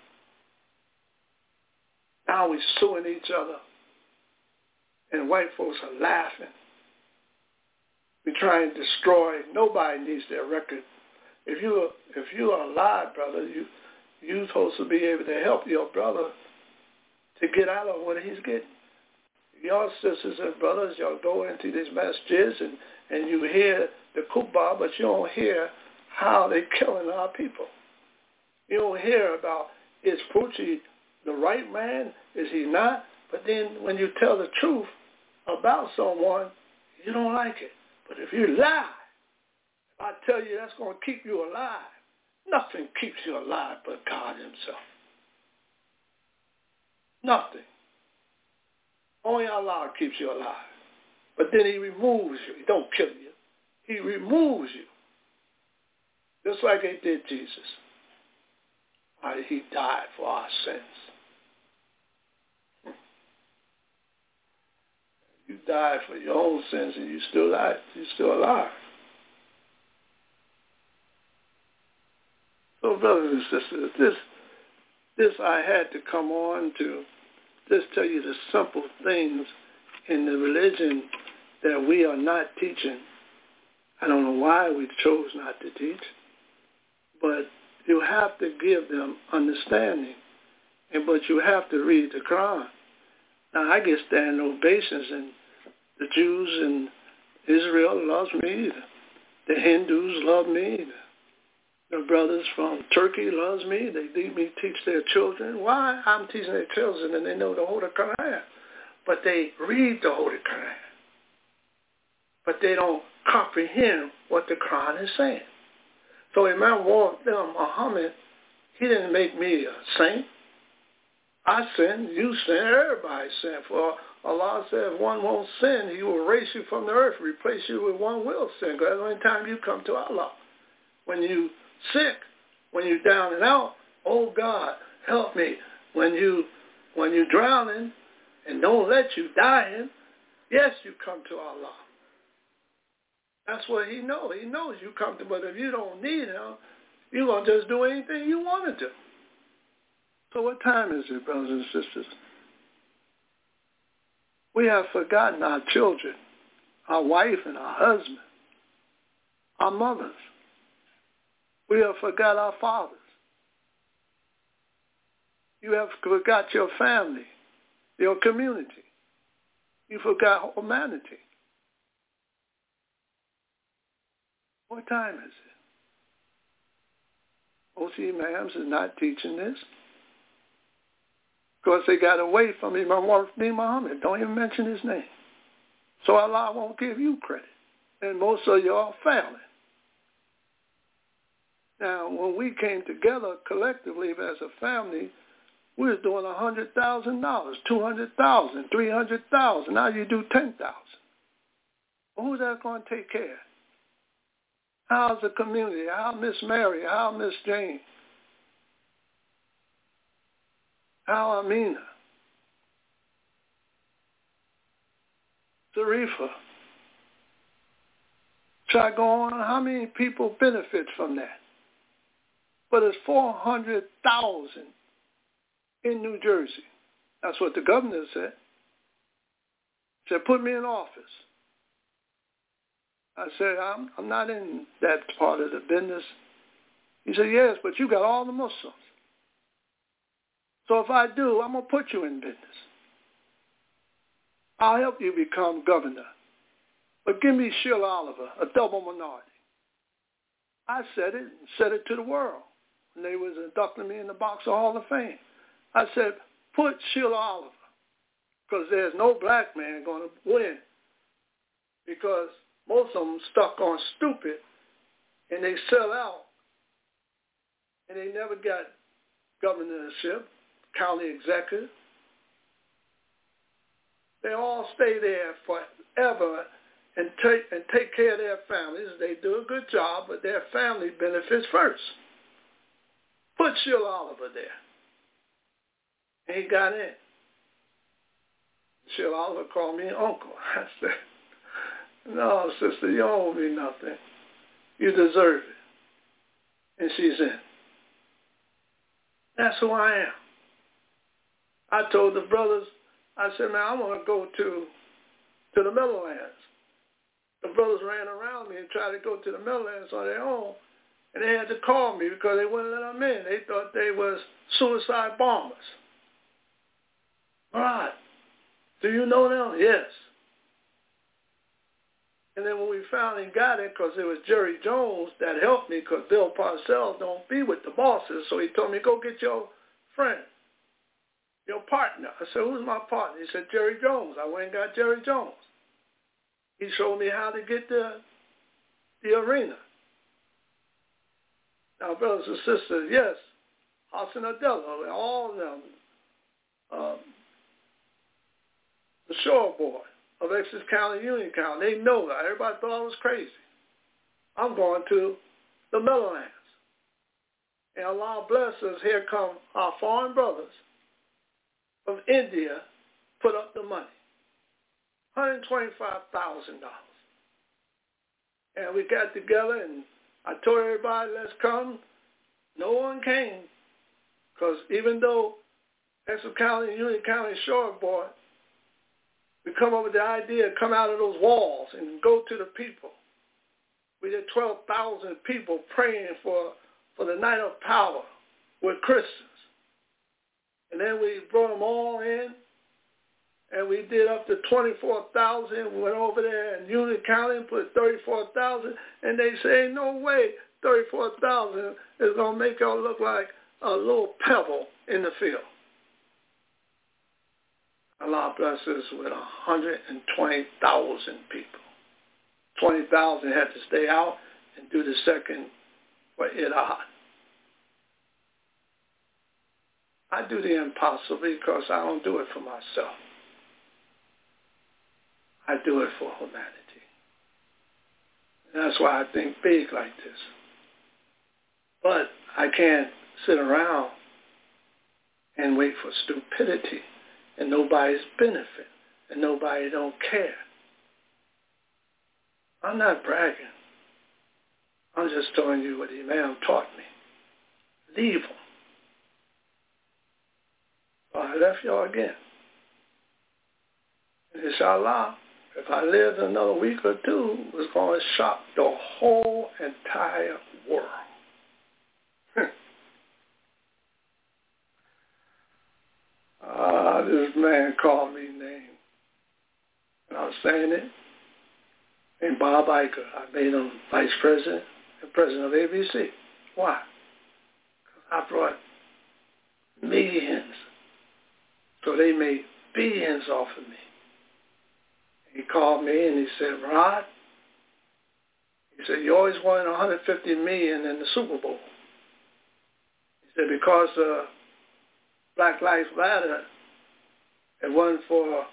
Now we're suing each other, and white folks are laughing. We try and destroy. Nobody needs their record. If you are alive, brother, you're supposed to be able to help your brother to get out of what he's getting. Your sisters and brothers, y'all go into these masjids and you hear the kubbah, but you don't hear how they're killing our people. You don't hear about, is Poochie the right man? Is he not? But then when you tell the truth about someone, you don't like it. But if you lie, if I tell you that's going to keep you alive, nothing keeps you alive but God himself. Nothing. Only Allah keeps you alive. But then he removes you. He don't kill you. He removes you. Just like he did Jesus. He died for our sins. You died for your own sins and you're still alive. You're still alive. So brothers and sisters, this I had to come on to just tell you the simple things in the religion that we are not teaching. I don't know why we chose not to teach, but you have to give them understanding, but you have to read the Quran. Now, I get standing ovations, and the Jews in Israel loves me either. The Hindus love me either. The brothers from Turkey loves me. They leave me teach their children. Why? I'm teaching their children, and they know the Holy Quran. But they read the Holy Quran. But they don't comprehend what the Quran is saying. So Imam Muhammad, he didn't make me a saint. I sin, you sin, everybody sin. For Allah said if one won't sin, he will erase you from the earth, replace you with one will sin. Because that's the only time you come to Allah. When you sick, when you're down and out, oh God, help me. When you're drowning and don't let you dying, yes, you come to Allah. That's what he knows. He knows you come to, but if you don't need him, you're going to just do anything you want to do. So what time is it, brothers and sisters? We have forgotten our children, our wife and our husband, our mothers. We have forgot our fathers. You have forgot your family, your community. You forgot humanity. What time is it? Most imams is not teaching this. Because they got away from Imam Muhammad. Don't even mention his name. So Allah won't give you credit. And most of you are failing. Now, when we came together collectively as a family, we was doing $100,000, $200,000, $300,000. Now you do $10,000. Well, who's that going to take care? How's the community? How Miss Mary? How Miss Jane? How Amina? Zarifa? Should I go on? How many people benefit from that? But it's 400,000 in New Jersey. That's what the governor said. He said, put me in office. I said, I'm not in that part of the business. He said, yes, but you got all the Muslims. So if I do, I'm going to put you in business. I'll help you become governor. But give me Sheila Oliver, a double minority. I said it and said it to the world when they was inducting me in the Boxing Hall of Fame. I said, put Sheila Oliver, because there's no black man going to win, because most of them stuck on stupid and they sell out and they never got governorship, county executive. They all stay there forever and take care of their families. They do a good job, but their family benefits first. Put Sheila Oliver there. And he got in. Sheila Oliver called me uncle. I said, no, sister, you don't owe me nothing. You deserve it. And she's in. That's who I am. I told the brothers, I said, man, I want to go to the Meadowlands. The brothers ran around me and tried to go to the Meadowlands on their own, and they had to call me because they wouldn't let them in. They thought they was suicide bombers. All right. Do you know them? Yes. And then when we finally got it, because it was Jerry Jones that helped me, because Bill Parcells don't be with the bosses, so he told me, go get your friend, your partner. I said, who's my partner? He said, Jerry Jones. I went and got Jerry Jones. He showed me how to get the arena. Now, brothers and sisters, yes, Hassan Adello, all of them, the Shore Board of Essex County, Union County, they know that. Everybody thought I was crazy. I'm going to the Meadowlands. And Allah bless us, here come our foreign brothers of India, put up the money. $125,000. And we got together and I told everybody, let's come. No one came, because even though Essex County and Union County Shore Board, we come up with the idea to come out of those walls and go to the people. We did 12,000 people praying for the night of power with Christians. And then we brought them all in, and we did up to 24,000. We went over there in Union County and put 34,000, and they say, no way 34,000 is going to make y'all look like a little pebble in the field. Allah bless us with 120,000 people. 20,000 had to stay out and do the second for Iraq. I do the impossible because I don't do it for myself. I do it for humanity. And that's why I think big like this. But I can't sit around and wait for stupidity and nobody's benefit and nobody don't care. I'm not bragging. I'm just telling you what the Imam taught me. Leave them. So I left y'all again. And inshallah, if I lived another week or two, it was going to shock the whole entire world. This man called me name. And I was saying it. And Bob Iger, I made him vice president and president of ABC. Why? Because I brought millions. So they made billions off of me. He called me and he said, Rod, he said, you always wanted $150 million in the Super Bowl. He said, because Black Lives Matter, it wasn't for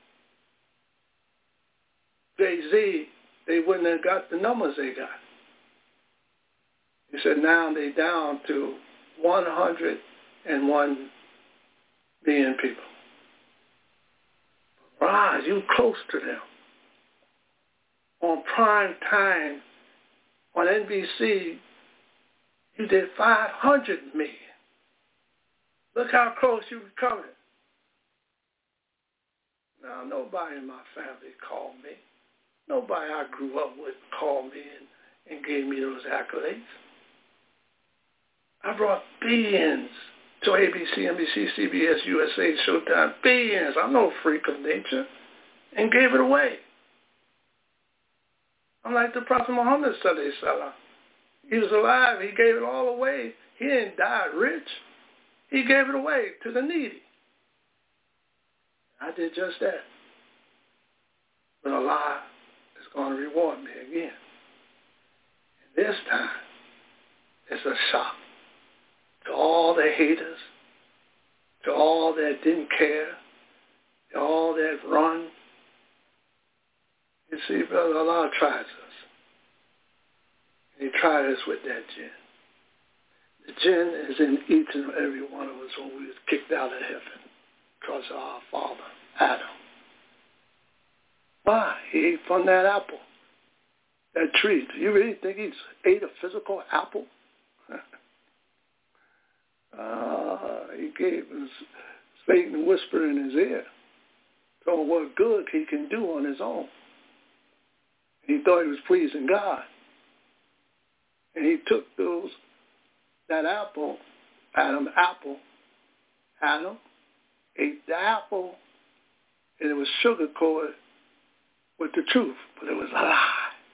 Jay-Z, they wouldn't have got the numbers they got. He said, now they down to 101 million people. Rod, you close to them. On prime time, on NBC, you did 500 million. Look how close you were coming. Now, nobody in my family called me. Nobody I grew up with called me and gave me those accolades. I brought billions to ABC, NBC, CBS, USA, Showtime, billions. I'm no freak of nature, and gave it away. I'm like the Prophet Muhammad sallallahu alaihi wasallam. He was alive. He gave it all away. He didn't die rich. He gave it away to the needy. I did just that. But Allah is going to reward me again. And this time, it's a shock to all the haters, to all that didn't care, to all that run. You see, brother, Allah tries us. And he tried us with that jinn. The jinn is in each and every one of us when we was kicked out of heaven because of our father, Adam. Why? He ate from that apple, that tree. Do you really think he ate a physical apple? He gave Satan whisper in his ear, told him what good he can do on his own. He thought he was pleasing God. And he took that apple, Adam ate the apple, and it was sugar-coated with the truth, but it was a lie.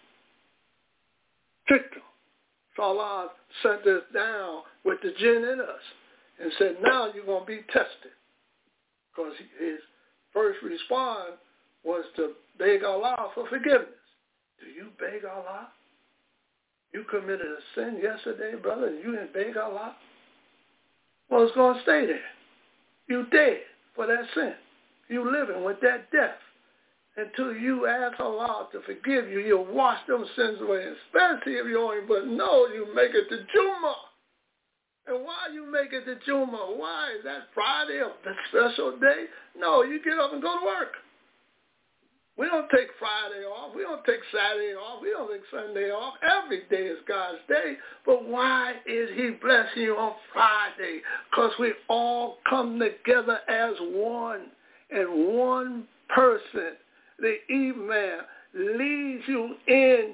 Tricked him. So Allah sent us down with the jinn in us and said, now you're going to be tested. Because his first response was to beg Allah for forgiveness. Do you beg Allah? You committed a sin yesterday, brother, and you didn't beg Allah? Well, it's going to stay there. You dead for that sin. You living with that death. Until you ask Allah to forgive you, you'll wash them sins away, especially if you only but know you make it to Jummah. And why you make it to Jummah? Why? Is that Friday a special day? No, you get up and go to work. We don't take Friday off. We don't take Saturday off. We don't take Sunday off. Every day is God's day. But why is he blessing you on Friday? Because we all come together as one. And one person, the Imam, leads you in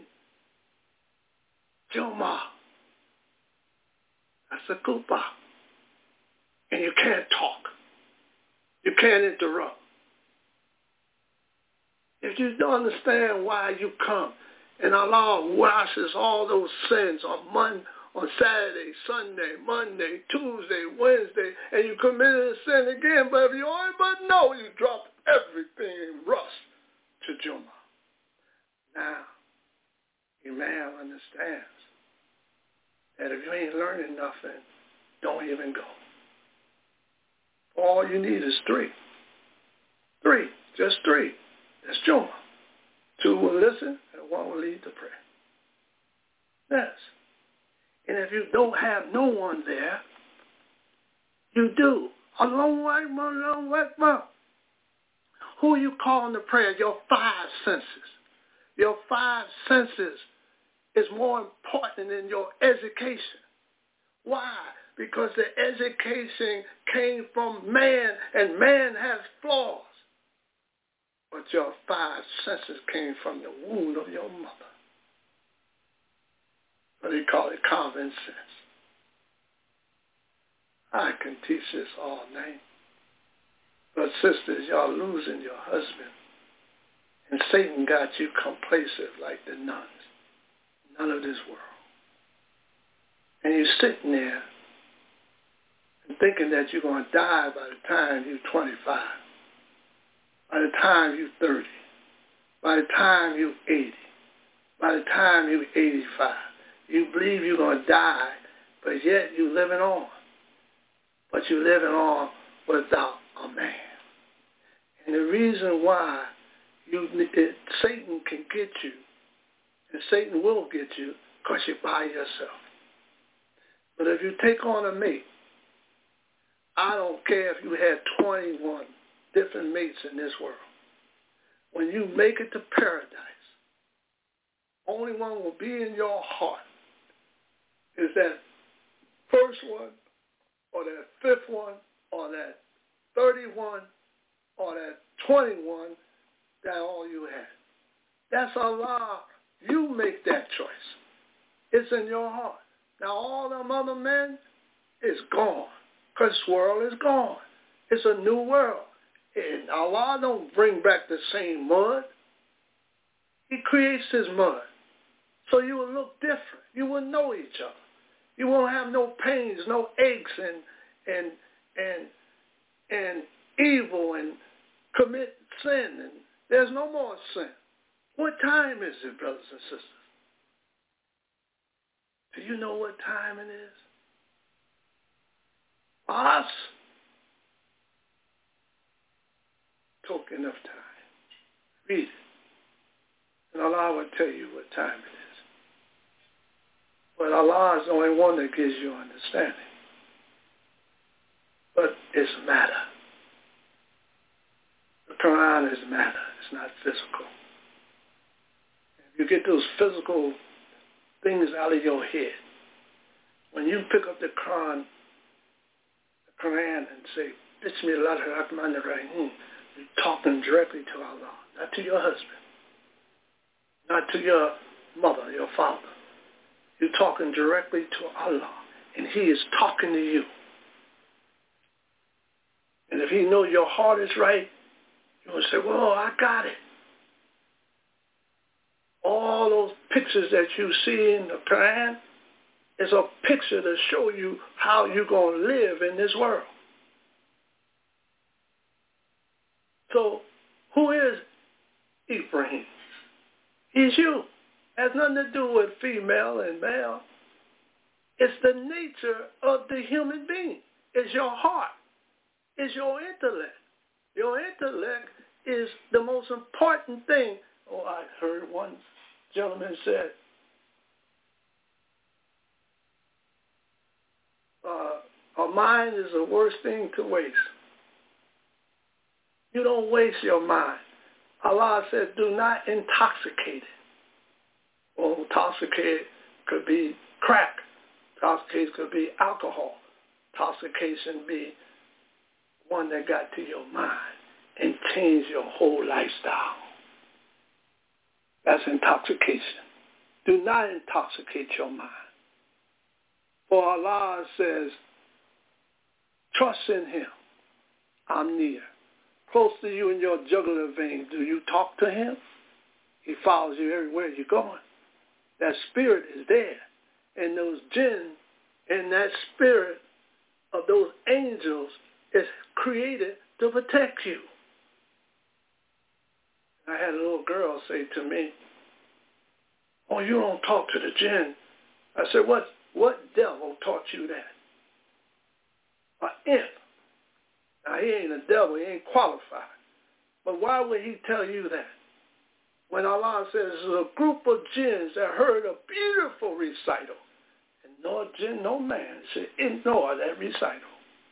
Jummah. That's a kupa. And you can't talk. You can't interrupt. If you don't understand why you come, and Allah washes all those sins on Saturday, Sunday, Monday, Tuesday, Wednesday, and you committed a sin again, but if you only but know, you drop everything in rust to Jummah. Now, Imam understands that if you ain't learning nothing, don't even go. All you need is three. Just three. That's Jummah. 2 will listen, and 1 will lead the prayer. Yes. And if you don't have no one there, you do. Allahu Akbar, Allahu Akbar. Who are you calling to prayer? Your 5 senses. Your 5 senses is more important than your education. Why? Because the education came from man, and man has flaws. But your 5 senses came from the womb of your mother. What do you call it? Common sense. I can teach this all night. But sisters, y'all losing your husband. And Satan got you complacent like the nuns. None of this world. And you're sitting there and thinking that you're going to die by the time you're 25. By the time you're 30, by the time you're 80, by the time you're 85, you believe you're going to die, but yet you're living on. But you're living on without a man. And the reason why Satan can get you, and Satan will get you, because you're by yourself. But if you take on a mate, I don't care if you had 21 different mates in this world. When you make it to paradise, only one will be in your heart is that first one, or that 5th one, or that 31, or that 21, that all you had. That's Allah. You make that choice. It's in your heart. Now all them other men is gone. because this world is gone. It's a new world. And Allah don't bring back the same mud. He creates his mud. So you will look different. You will know each other. You won't have no pains, no aches, and evil, and commit sin. And there's no more sin. What time is it, brothers and sisters? Do you know what time it is? Us? Token of time. Read it. And Allah will tell you what time it is. But Allah is the only one that gives you understanding. But it's matter. The Quran is matter. It's not physical. If you get those physical things out of your head, when you pick up the Quran and say, Bismillahir Rahmanir Rahim, you're talking directly to Allah, not to your husband, not to your mother, your father. You're talking directly to Allah, and He is talking to you. And if He knows your heart is right, you will say, well, I got it. All those pictures that you see in the Quran is a picture to show you how you're going to live in this world. So, who is Ibrahim? He's you. It has nothing to do with female and male. It's the nature of the human being. It's your heart. It's your intellect. Your intellect is the most important thing. Oh, I heard one gentleman said, a mind is the worst thing to waste. You don't waste your mind. Allah said, do not intoxicate it. Well, intoxicate could be crack. Intoxication could be alcohol. Intoxication be one that got to your mind and changed your whole lifestyle. That's intoxication. Do not intoxicate your mind. For Allah says, trust in Him. I'm near. Close to you in your jugular vein. Do you talk to Him? He follows you everywhere you're going. That spirit is there. And those jinn and that spirit of those angels is created to protect you. I had a little girl say to me, oh, you don't talk to the jinn. I said, what devil taught you that? An imp. Now, he ain't a devil. He ain't qualified. But why would he tell you that? When Allah says there's a group of jinns that heard a beautiful recital, and no jinn, no man should ignore that recital.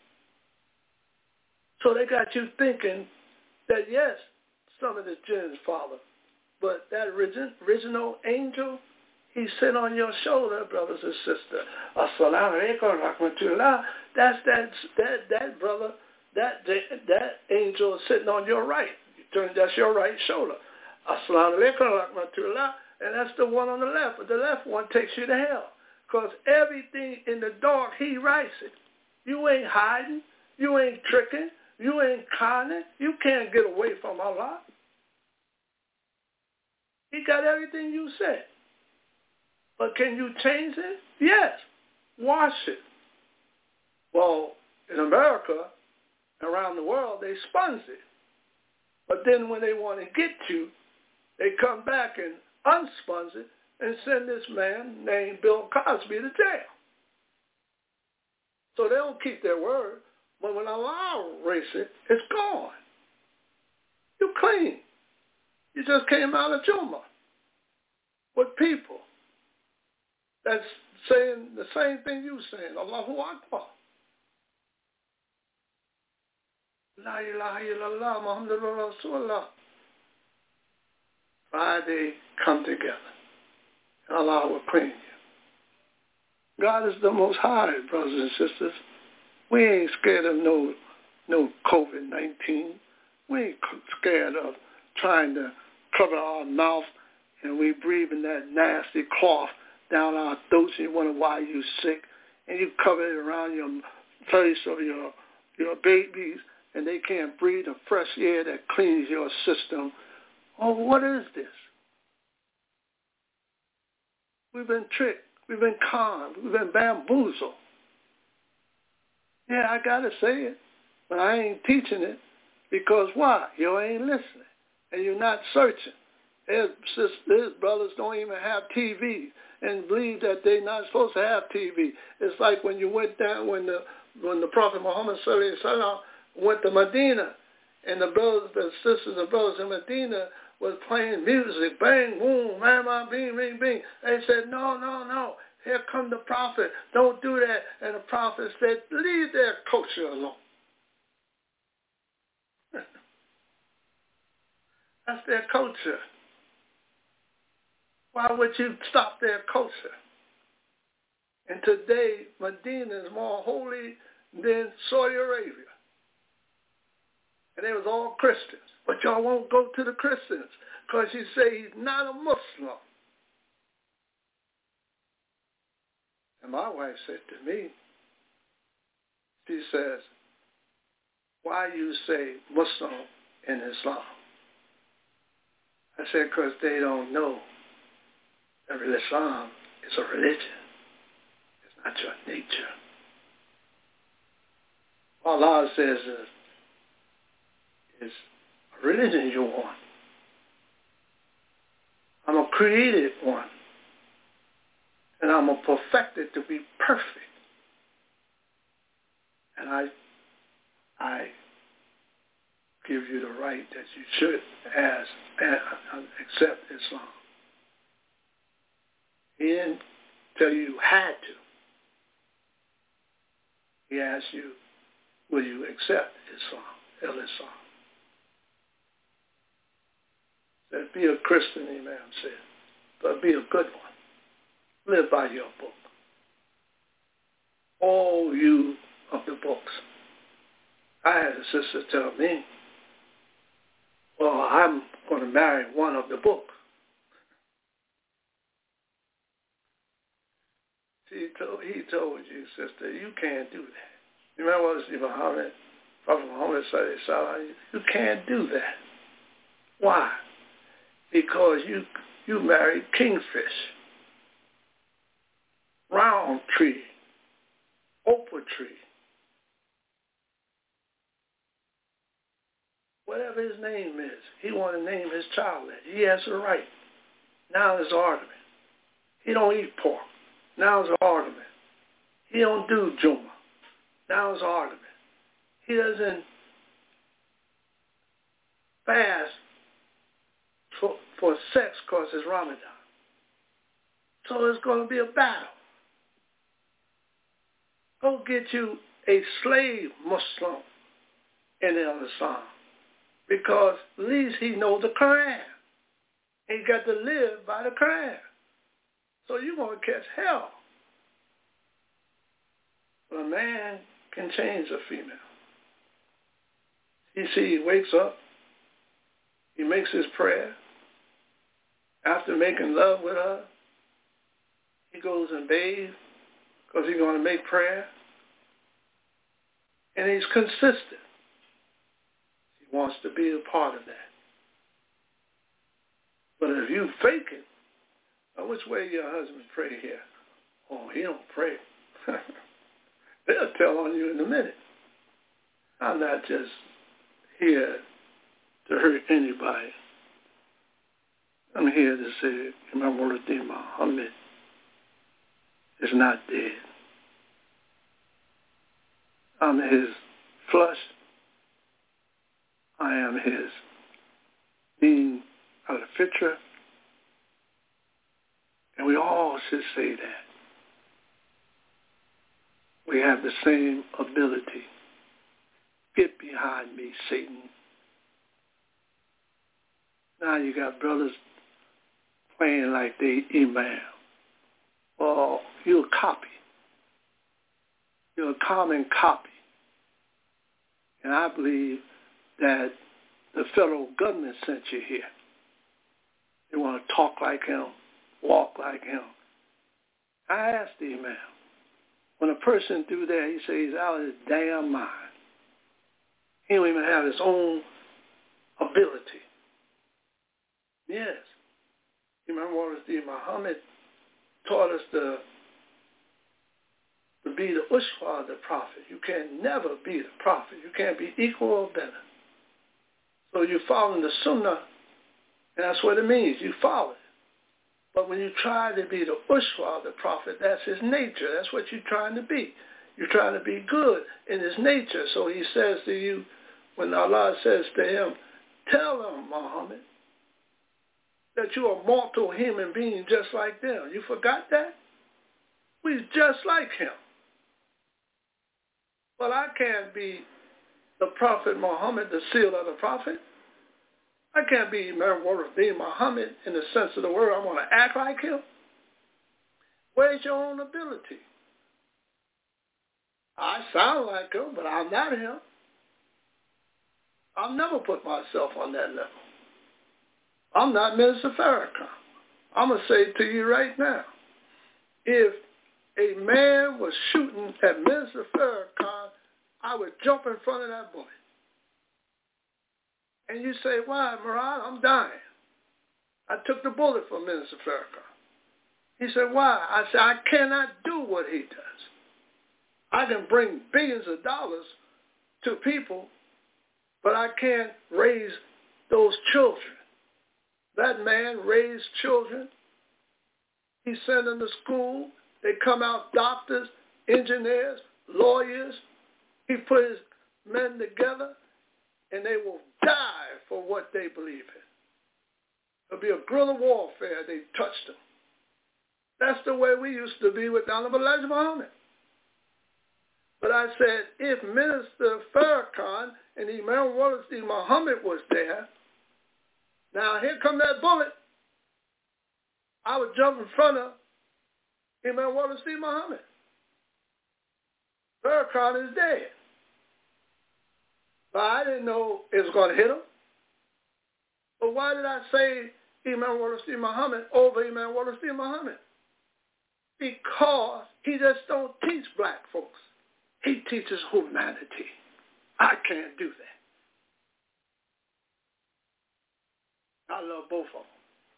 So they got you thinking that, yes, some of the jinns follow, but that original angel, he sit on your shoulder, brothers and sisters. As-salamu alaykum wa rahmatullah. That's that brother, that angel is sitting on your right. That's your right shoulder. As-salamu alaykum wa rahmatullah. And that's the one on the left. But the left one takes you to hell. Because everything in the dark, he writes it. You ain't hiding. You ain't tricking. You ain't conning. You can't get away from Allah. He got everything you said. But can you change it? Yes. Wash it. Well, in America, around the world, they sponge it. But then when they want to get you, they come back and unsponge it and send this man named Bill Cosby to jail. So they don't keep their word. But when Allah erase it, it's gone. You're clean. You just came out of Juma with people that's saying the same thing you saying. Allahu Akbar. La ilaha illallah Muhammadur Rasulullah. Friday come together. And Allah will clean you. God is the Most High, brothers and sisters. We ain't scared of no COVID-19. We ain't scared of trying to cover our mouth and we breathing that nasty cloth down our throats and you wonder why you sick and you cover it around place of your babies, and they can't breathe the fresh air that cleans your system. Oh, what is this? We've been tricked. We've been conned. We've been bamboozled. Yeah, I got to say it, but I ain't teaching it because why? You ain't listening, and you're not searching. His brothers don't even have TV and believe that they're not supposed to have TV. It's like when you went down, when the Prophet Muhammad sallallahu alaihi wasallam went to Medina, and the brothers, the sisters and brothers in Medina was playing music, bang, boom, bang, bang, bing, bing, bing. They said, no, here come the Prophet, don't do that. And the Prophet said, leave their culture alone. That's their culture. Why would you stop their culture? And today, Medina is more holy than Saudi Arabia. And they was all Christians. But y'all won't go to the Christians because you say he's not a Muslim. And my wife said to me, she says, why you say Muslim in Islam? I said, because they don't know that Islam is a religion. It's not your nature. All Allah says is a religion you want. I'm a created one. And I'm a perfected to be perfect. And I give you the right that you should accept Islam. He didn't tell you had to. He asked you, will you accept Islam? Said, be a Christian, Imam said, but be a good one. Live by your book. All you of the books. I had a sister tell me, well, I'm going to marry one of the book. He told you, sister, you can't do that. You remember what Prophet Muhammad said, you can't do that. Why? Because you married kingfish, round tree, oprah tree, whatever his name is. He want to name his child that. He has the right. Now it's an argument. He don't eat pork. Now it's an argument. He don't do Juma. Now it's an argument. He doesn't fast for sex because it's Ramadan. So it's going to be a battle. Go get you a slave Muslim in Islam, because at least he knows the Quran. He got to live by the Quran. So you're going to catch hell. But a man can change a female. He wakes up, he makes his prayer. After making love with her, he goes and bathes because he's going to make prayer. And he's consistent. He wants to be a part of that. But if you fake it, which way your husband pray here? Oh, he don't pray. They'll tell on you in a minute. I'm not just here to hurt anybody. I'm here to say Imam Muhammad Muhammad is not dead. I'm his flesh. I am his being al-fitra. And we all should say that. We have the same ability. Get behind me, Satan. Now you got brothers playing like they imam. Well, you're a copy. You're a common copy. And I believe that the federal government sent you here. They want to talk like him, walk like him. I asked the imam, When a person do that, he says he's out of his damn mind. He don't even have his own ability. Yes. Imam Wallace D. Muhammad taught us to be the uswa of the prophet. You can never be the prophet. You can't be equal or better. So you're following the sunnah, and that's what it means. You follow it. But when you try to be the uswa of the prophet, that's his nature. That's what you're trying to be. You're trying to be good in his nature. So he says to you, when Allah says to him, tell them, Muhammad, that you're a mortal human being just like them. You forgot that? We're just like him. But I can't be the Prophet Muhammad, the seal of the prophet. I can't be Imam Wallace D. Muhammad in the sense of the word. I'm going to act like him. Where's your own ability? I sound like him, but I'm not him. I'll never put myself on that level. I'm not Minister Farrakhan. I'm going to say it to you right now. If a man was shooting at Minister Farrakhan, I would jump in front of that bullet. And you say, why, Murad? I'm dying. I took the bullet from Minister Farrakhan. He said, why? I said, I cannot do what he does. I can bring billions of dollars to people, but I can't raise those children. That man raised children. He sent them to school. They come out doctors, engineers, lawyers. He put his men together, and they will die for what they believe in. There'll be a guerrilla warfare. They touched them. That's the way we used to be with Honorable Elijah Muhammad. But I said, if Minister Farrakhan and Imam Wallace D. Muhammad was there, now here come that bullet, I would jump in front of Imam Wallace D. Muhammad. Farrakhan is dead. But I didn't know it was going to hit him. But why did I say Imam Wallace D. Muhammad over Imam Wallace D. Muhammad? Because he just don't teach black folks. He teaches humanity. I can't do that. I love both of them.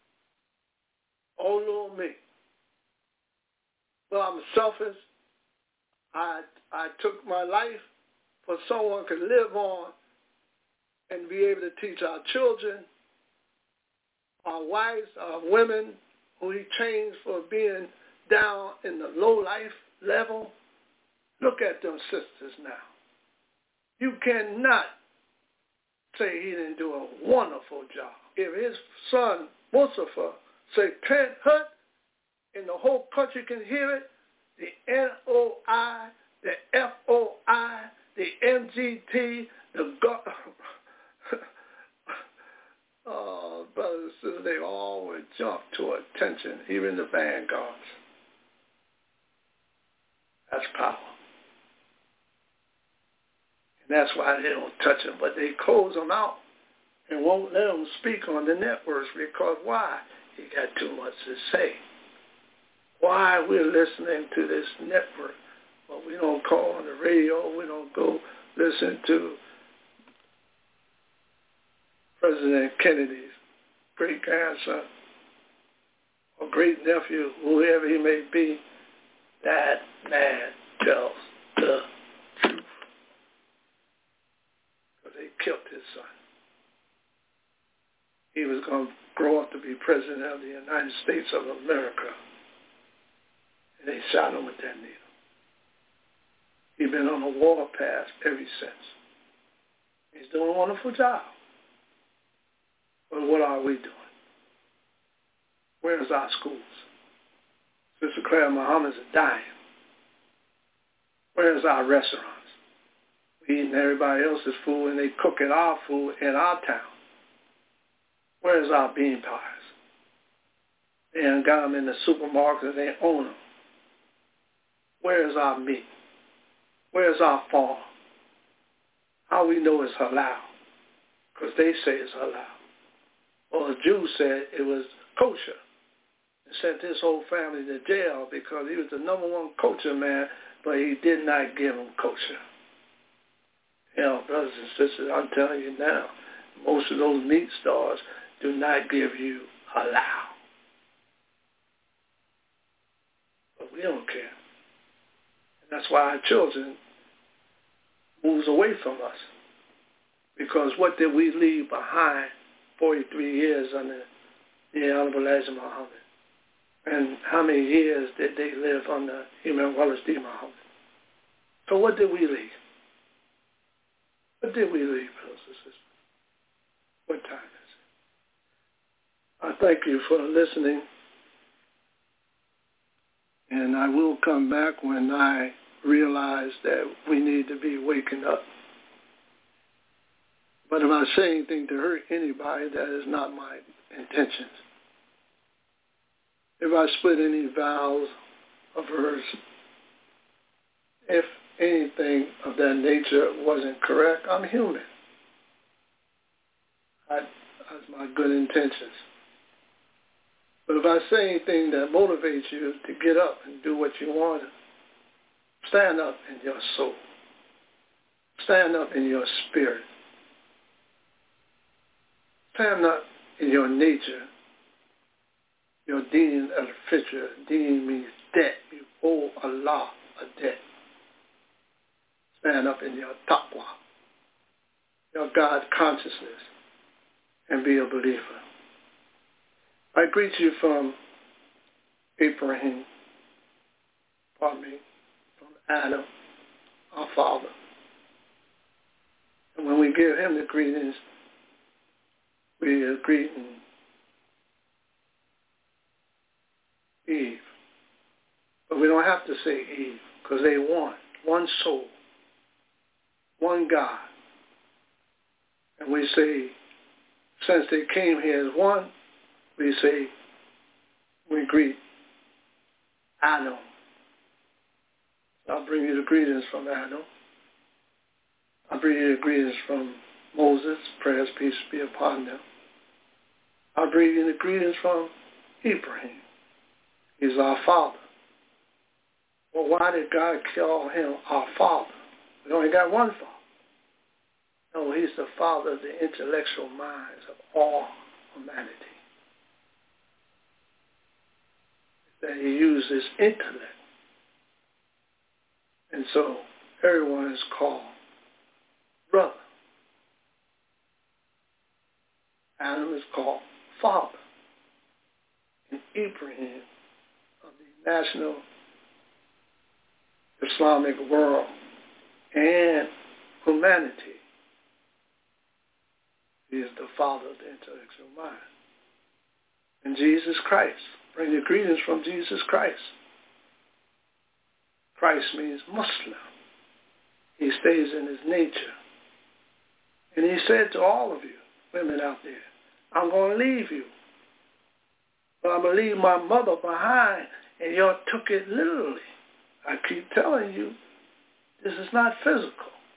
Oh, Lord me. Well, I'm selfish. I took my life for someone to live on and be able to teach our children, our wives, our women, who he changed for being down in the low life level. Look at them sisters now. You cannot say he didn't do a wonderful job. If his son, Mustafa, say Pant Hut, and the whole country can hear it, the NOI, the FOI, the MGT, the oh, brothers and sisters, they all would jump to attention, even the vanguards. That's power. And that's why they don't touch them, but they close them out and won't let them speak on the networks because why? He got too much to say. Why we're listening to this network, but we don't call on the radio, we don't go listen to President Kennedy's great-grandson or great-nephew, whoever he may be. That man tells the truth. Because they killed his son. He was going to grow up to be president of the United States of America. And they shot him with that needle. He's been on a war path ever since. He's doing a wonderful job. But what are we doing? Where's our schools? Sister Claire Muhammad's dying. Where's our restaurants? We eating everybody else's food and they cooking our food in our town. Where's our bean pies? They ain't got them in the supermarket, they own them. Where's our meat? Where's our farm? How we know it's halal? Because they say it's halal. Well, the Jews said it was kosher. They sent his whole family to jail because he was the number one kosher man, but he did not give them kosher. Brothers and sisters, I'm telling you now, most of those meat stores do not give you halal. But we don't care. And that's why our children moves away from us. Because what did we leave behind 43 years under the Honorable Elijah Muhammad? And how many years did they live under Imam Wallace D. Muhammad? So what did we leave? What did we leave, brothers and sisters? What time is it? I thank you for listening. And I will come back when I realize that we need to be waking up. But if I say anything to hurt anybody, that is not my intentions. If I split any vows of hers, if anything of that nature wasn't correct, I'm human. That's my good intentions. But if I say anything that motivates you to get up and do what you want, stand up in your soul. Stand up in your spirit. Stand up in your nature. Your deen al-fitr. Deen means debt. You owe Allah a debt. Stand up in your taqwa, your God consciousness, and be a believer. I greet you from Abraham, from Adam, our father. And when we give him the greetings, we are greeting Eve. But we don't have to say Eve, because they one soul, one God. And we say, since they came here as one, we say, we greet Adam. I'll bring you the greetings from Adam. I'll bring you the greetings from Moses, prayers, peace be upon them. I'll bring you the greetings from Abraham. He's our father. Well, why did God call him our father? We only got one father. No, he's the father of the intellectual minds of all humanity. That he uses intellect. And so everyone is called brother. Adam is called father. And Ibrahim of the national Islamic world and humanity is the father of the intellectual mind. And Jesus Christ. Bring your greetings from Jesus Christ. Christ means Muslim. He stays in his nature. And he said to all of you, women out there, I'm going to leave you. But I'm going to leave my mother behind. And y'all took it literally. I keep telling you, this is not physical.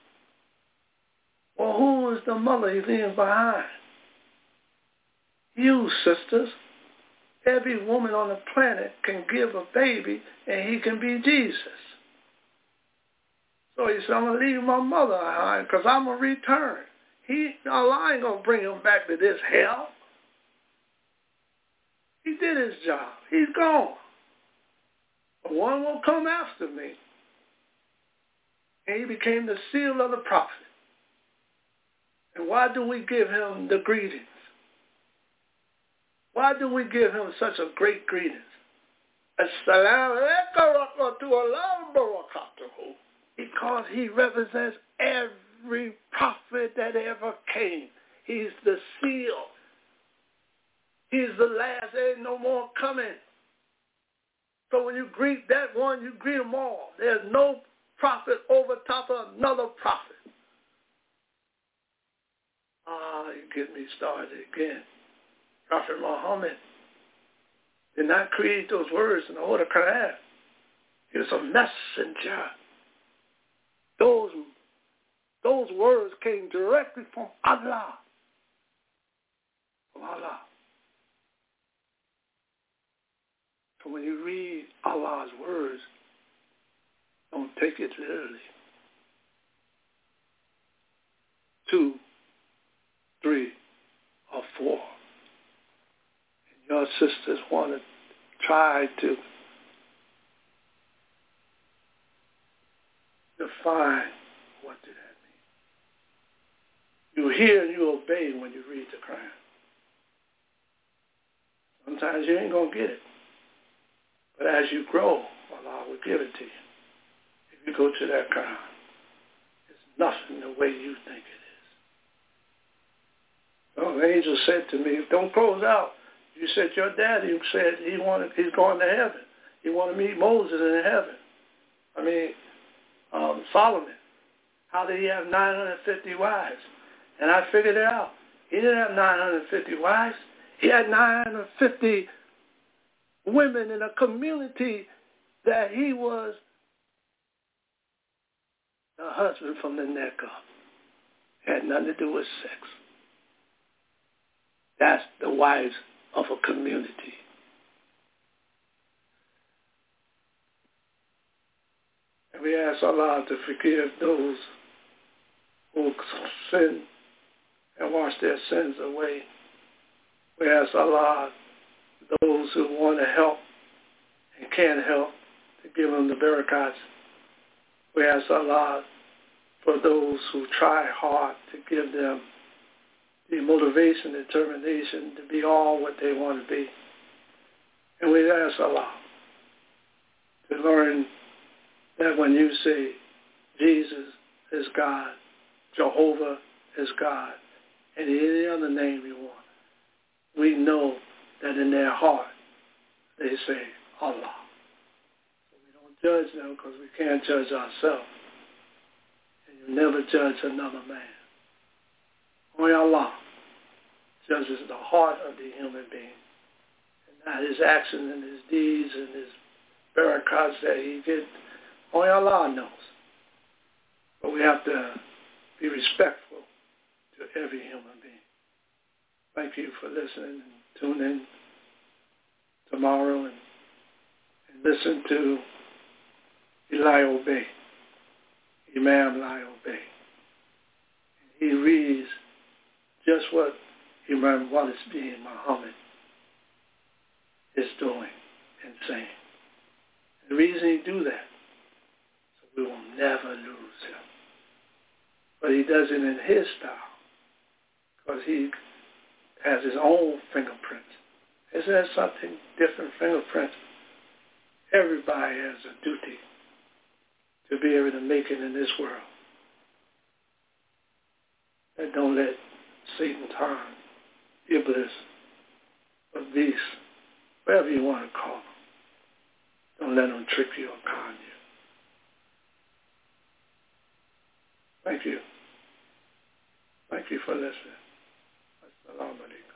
Well, who is the mother he's leaving behind? You, sisters. Every woman on the planet can give a baby and he can be Jesus. So he said, I'm going to leave my mother behind because I'm going to return. Allah ain't going to bring him back to this hell. He did his job. He's gone. But one will come after me. And he became the seal of the prophet. And why do we give him the greetings? Why do we give him such a great greetings? As-salamu alaykum wa rahmatullahi wa barakatuhu. Because he represents every prophet that ever came. He's the seal. He's the last. There ain't no more coming. So when you greet that one, you greet them all. There's no prophet over top of another prophet. You get me started again. Prophet Muhammad did not create those words in the Holy Quran. He was a messenger. Those words came directly from Allah. From Allah. So when you read Allah's words, Don't take it literally. 2, 3, or 4. And your sisters want to try to define what did that mean. You hear and you obey when you read the Quran. Sometimes you ain't going to get it. But as you grow, Allah will give it to you. If you go to that Quran, it's nothing the way you think it is. So the angel said to me, don't close out. You said your daddy said he's going to heaven. He want to meet Moses in heaven. I mean, Solomon. How did he have 950 wives? And I figured it out. He didn't have 950 wives. He had 950 women in a community that he was the husband from the neck up. Had nothing to do with sex. That's the wives of a community. And we ask Allah to forgive those who sin and wash their sins away. We ask Allah, those who want to help and can't help, to give them the barakats. We ask Allah for those who try hard to give them the motivation, determination to be all what they want to be. And we ask Allah to learn that when you say Jesus is God, Jehovah is God, and any other name you want, we know that in their heart they say Allah. So we don't judge them because we can't judge ourselves. And you never judge another man. Only Allah judges the heart of the human being, and not his actions and his deeds and his barakats that he did. Only Allah knows. But we have to be respectful to every human being. Thank you for listening, and tune in tomorrow and listen to Eli Obey, Imam Eli Obey. He reads just what Imam Wallace bin Muhammad is doing and saying. The reason he do that, so we will never lose him. But he does it in his style, because he has his own fingerprints. Is there something different fingerprints? Everybody has a duty to be able to make it in this world. And don't let Satan turn, Iblis, or beast, whatever you want to call them. Don't let them trick you or con you. Thank you. Thank you for listening. Assalamu alaikum.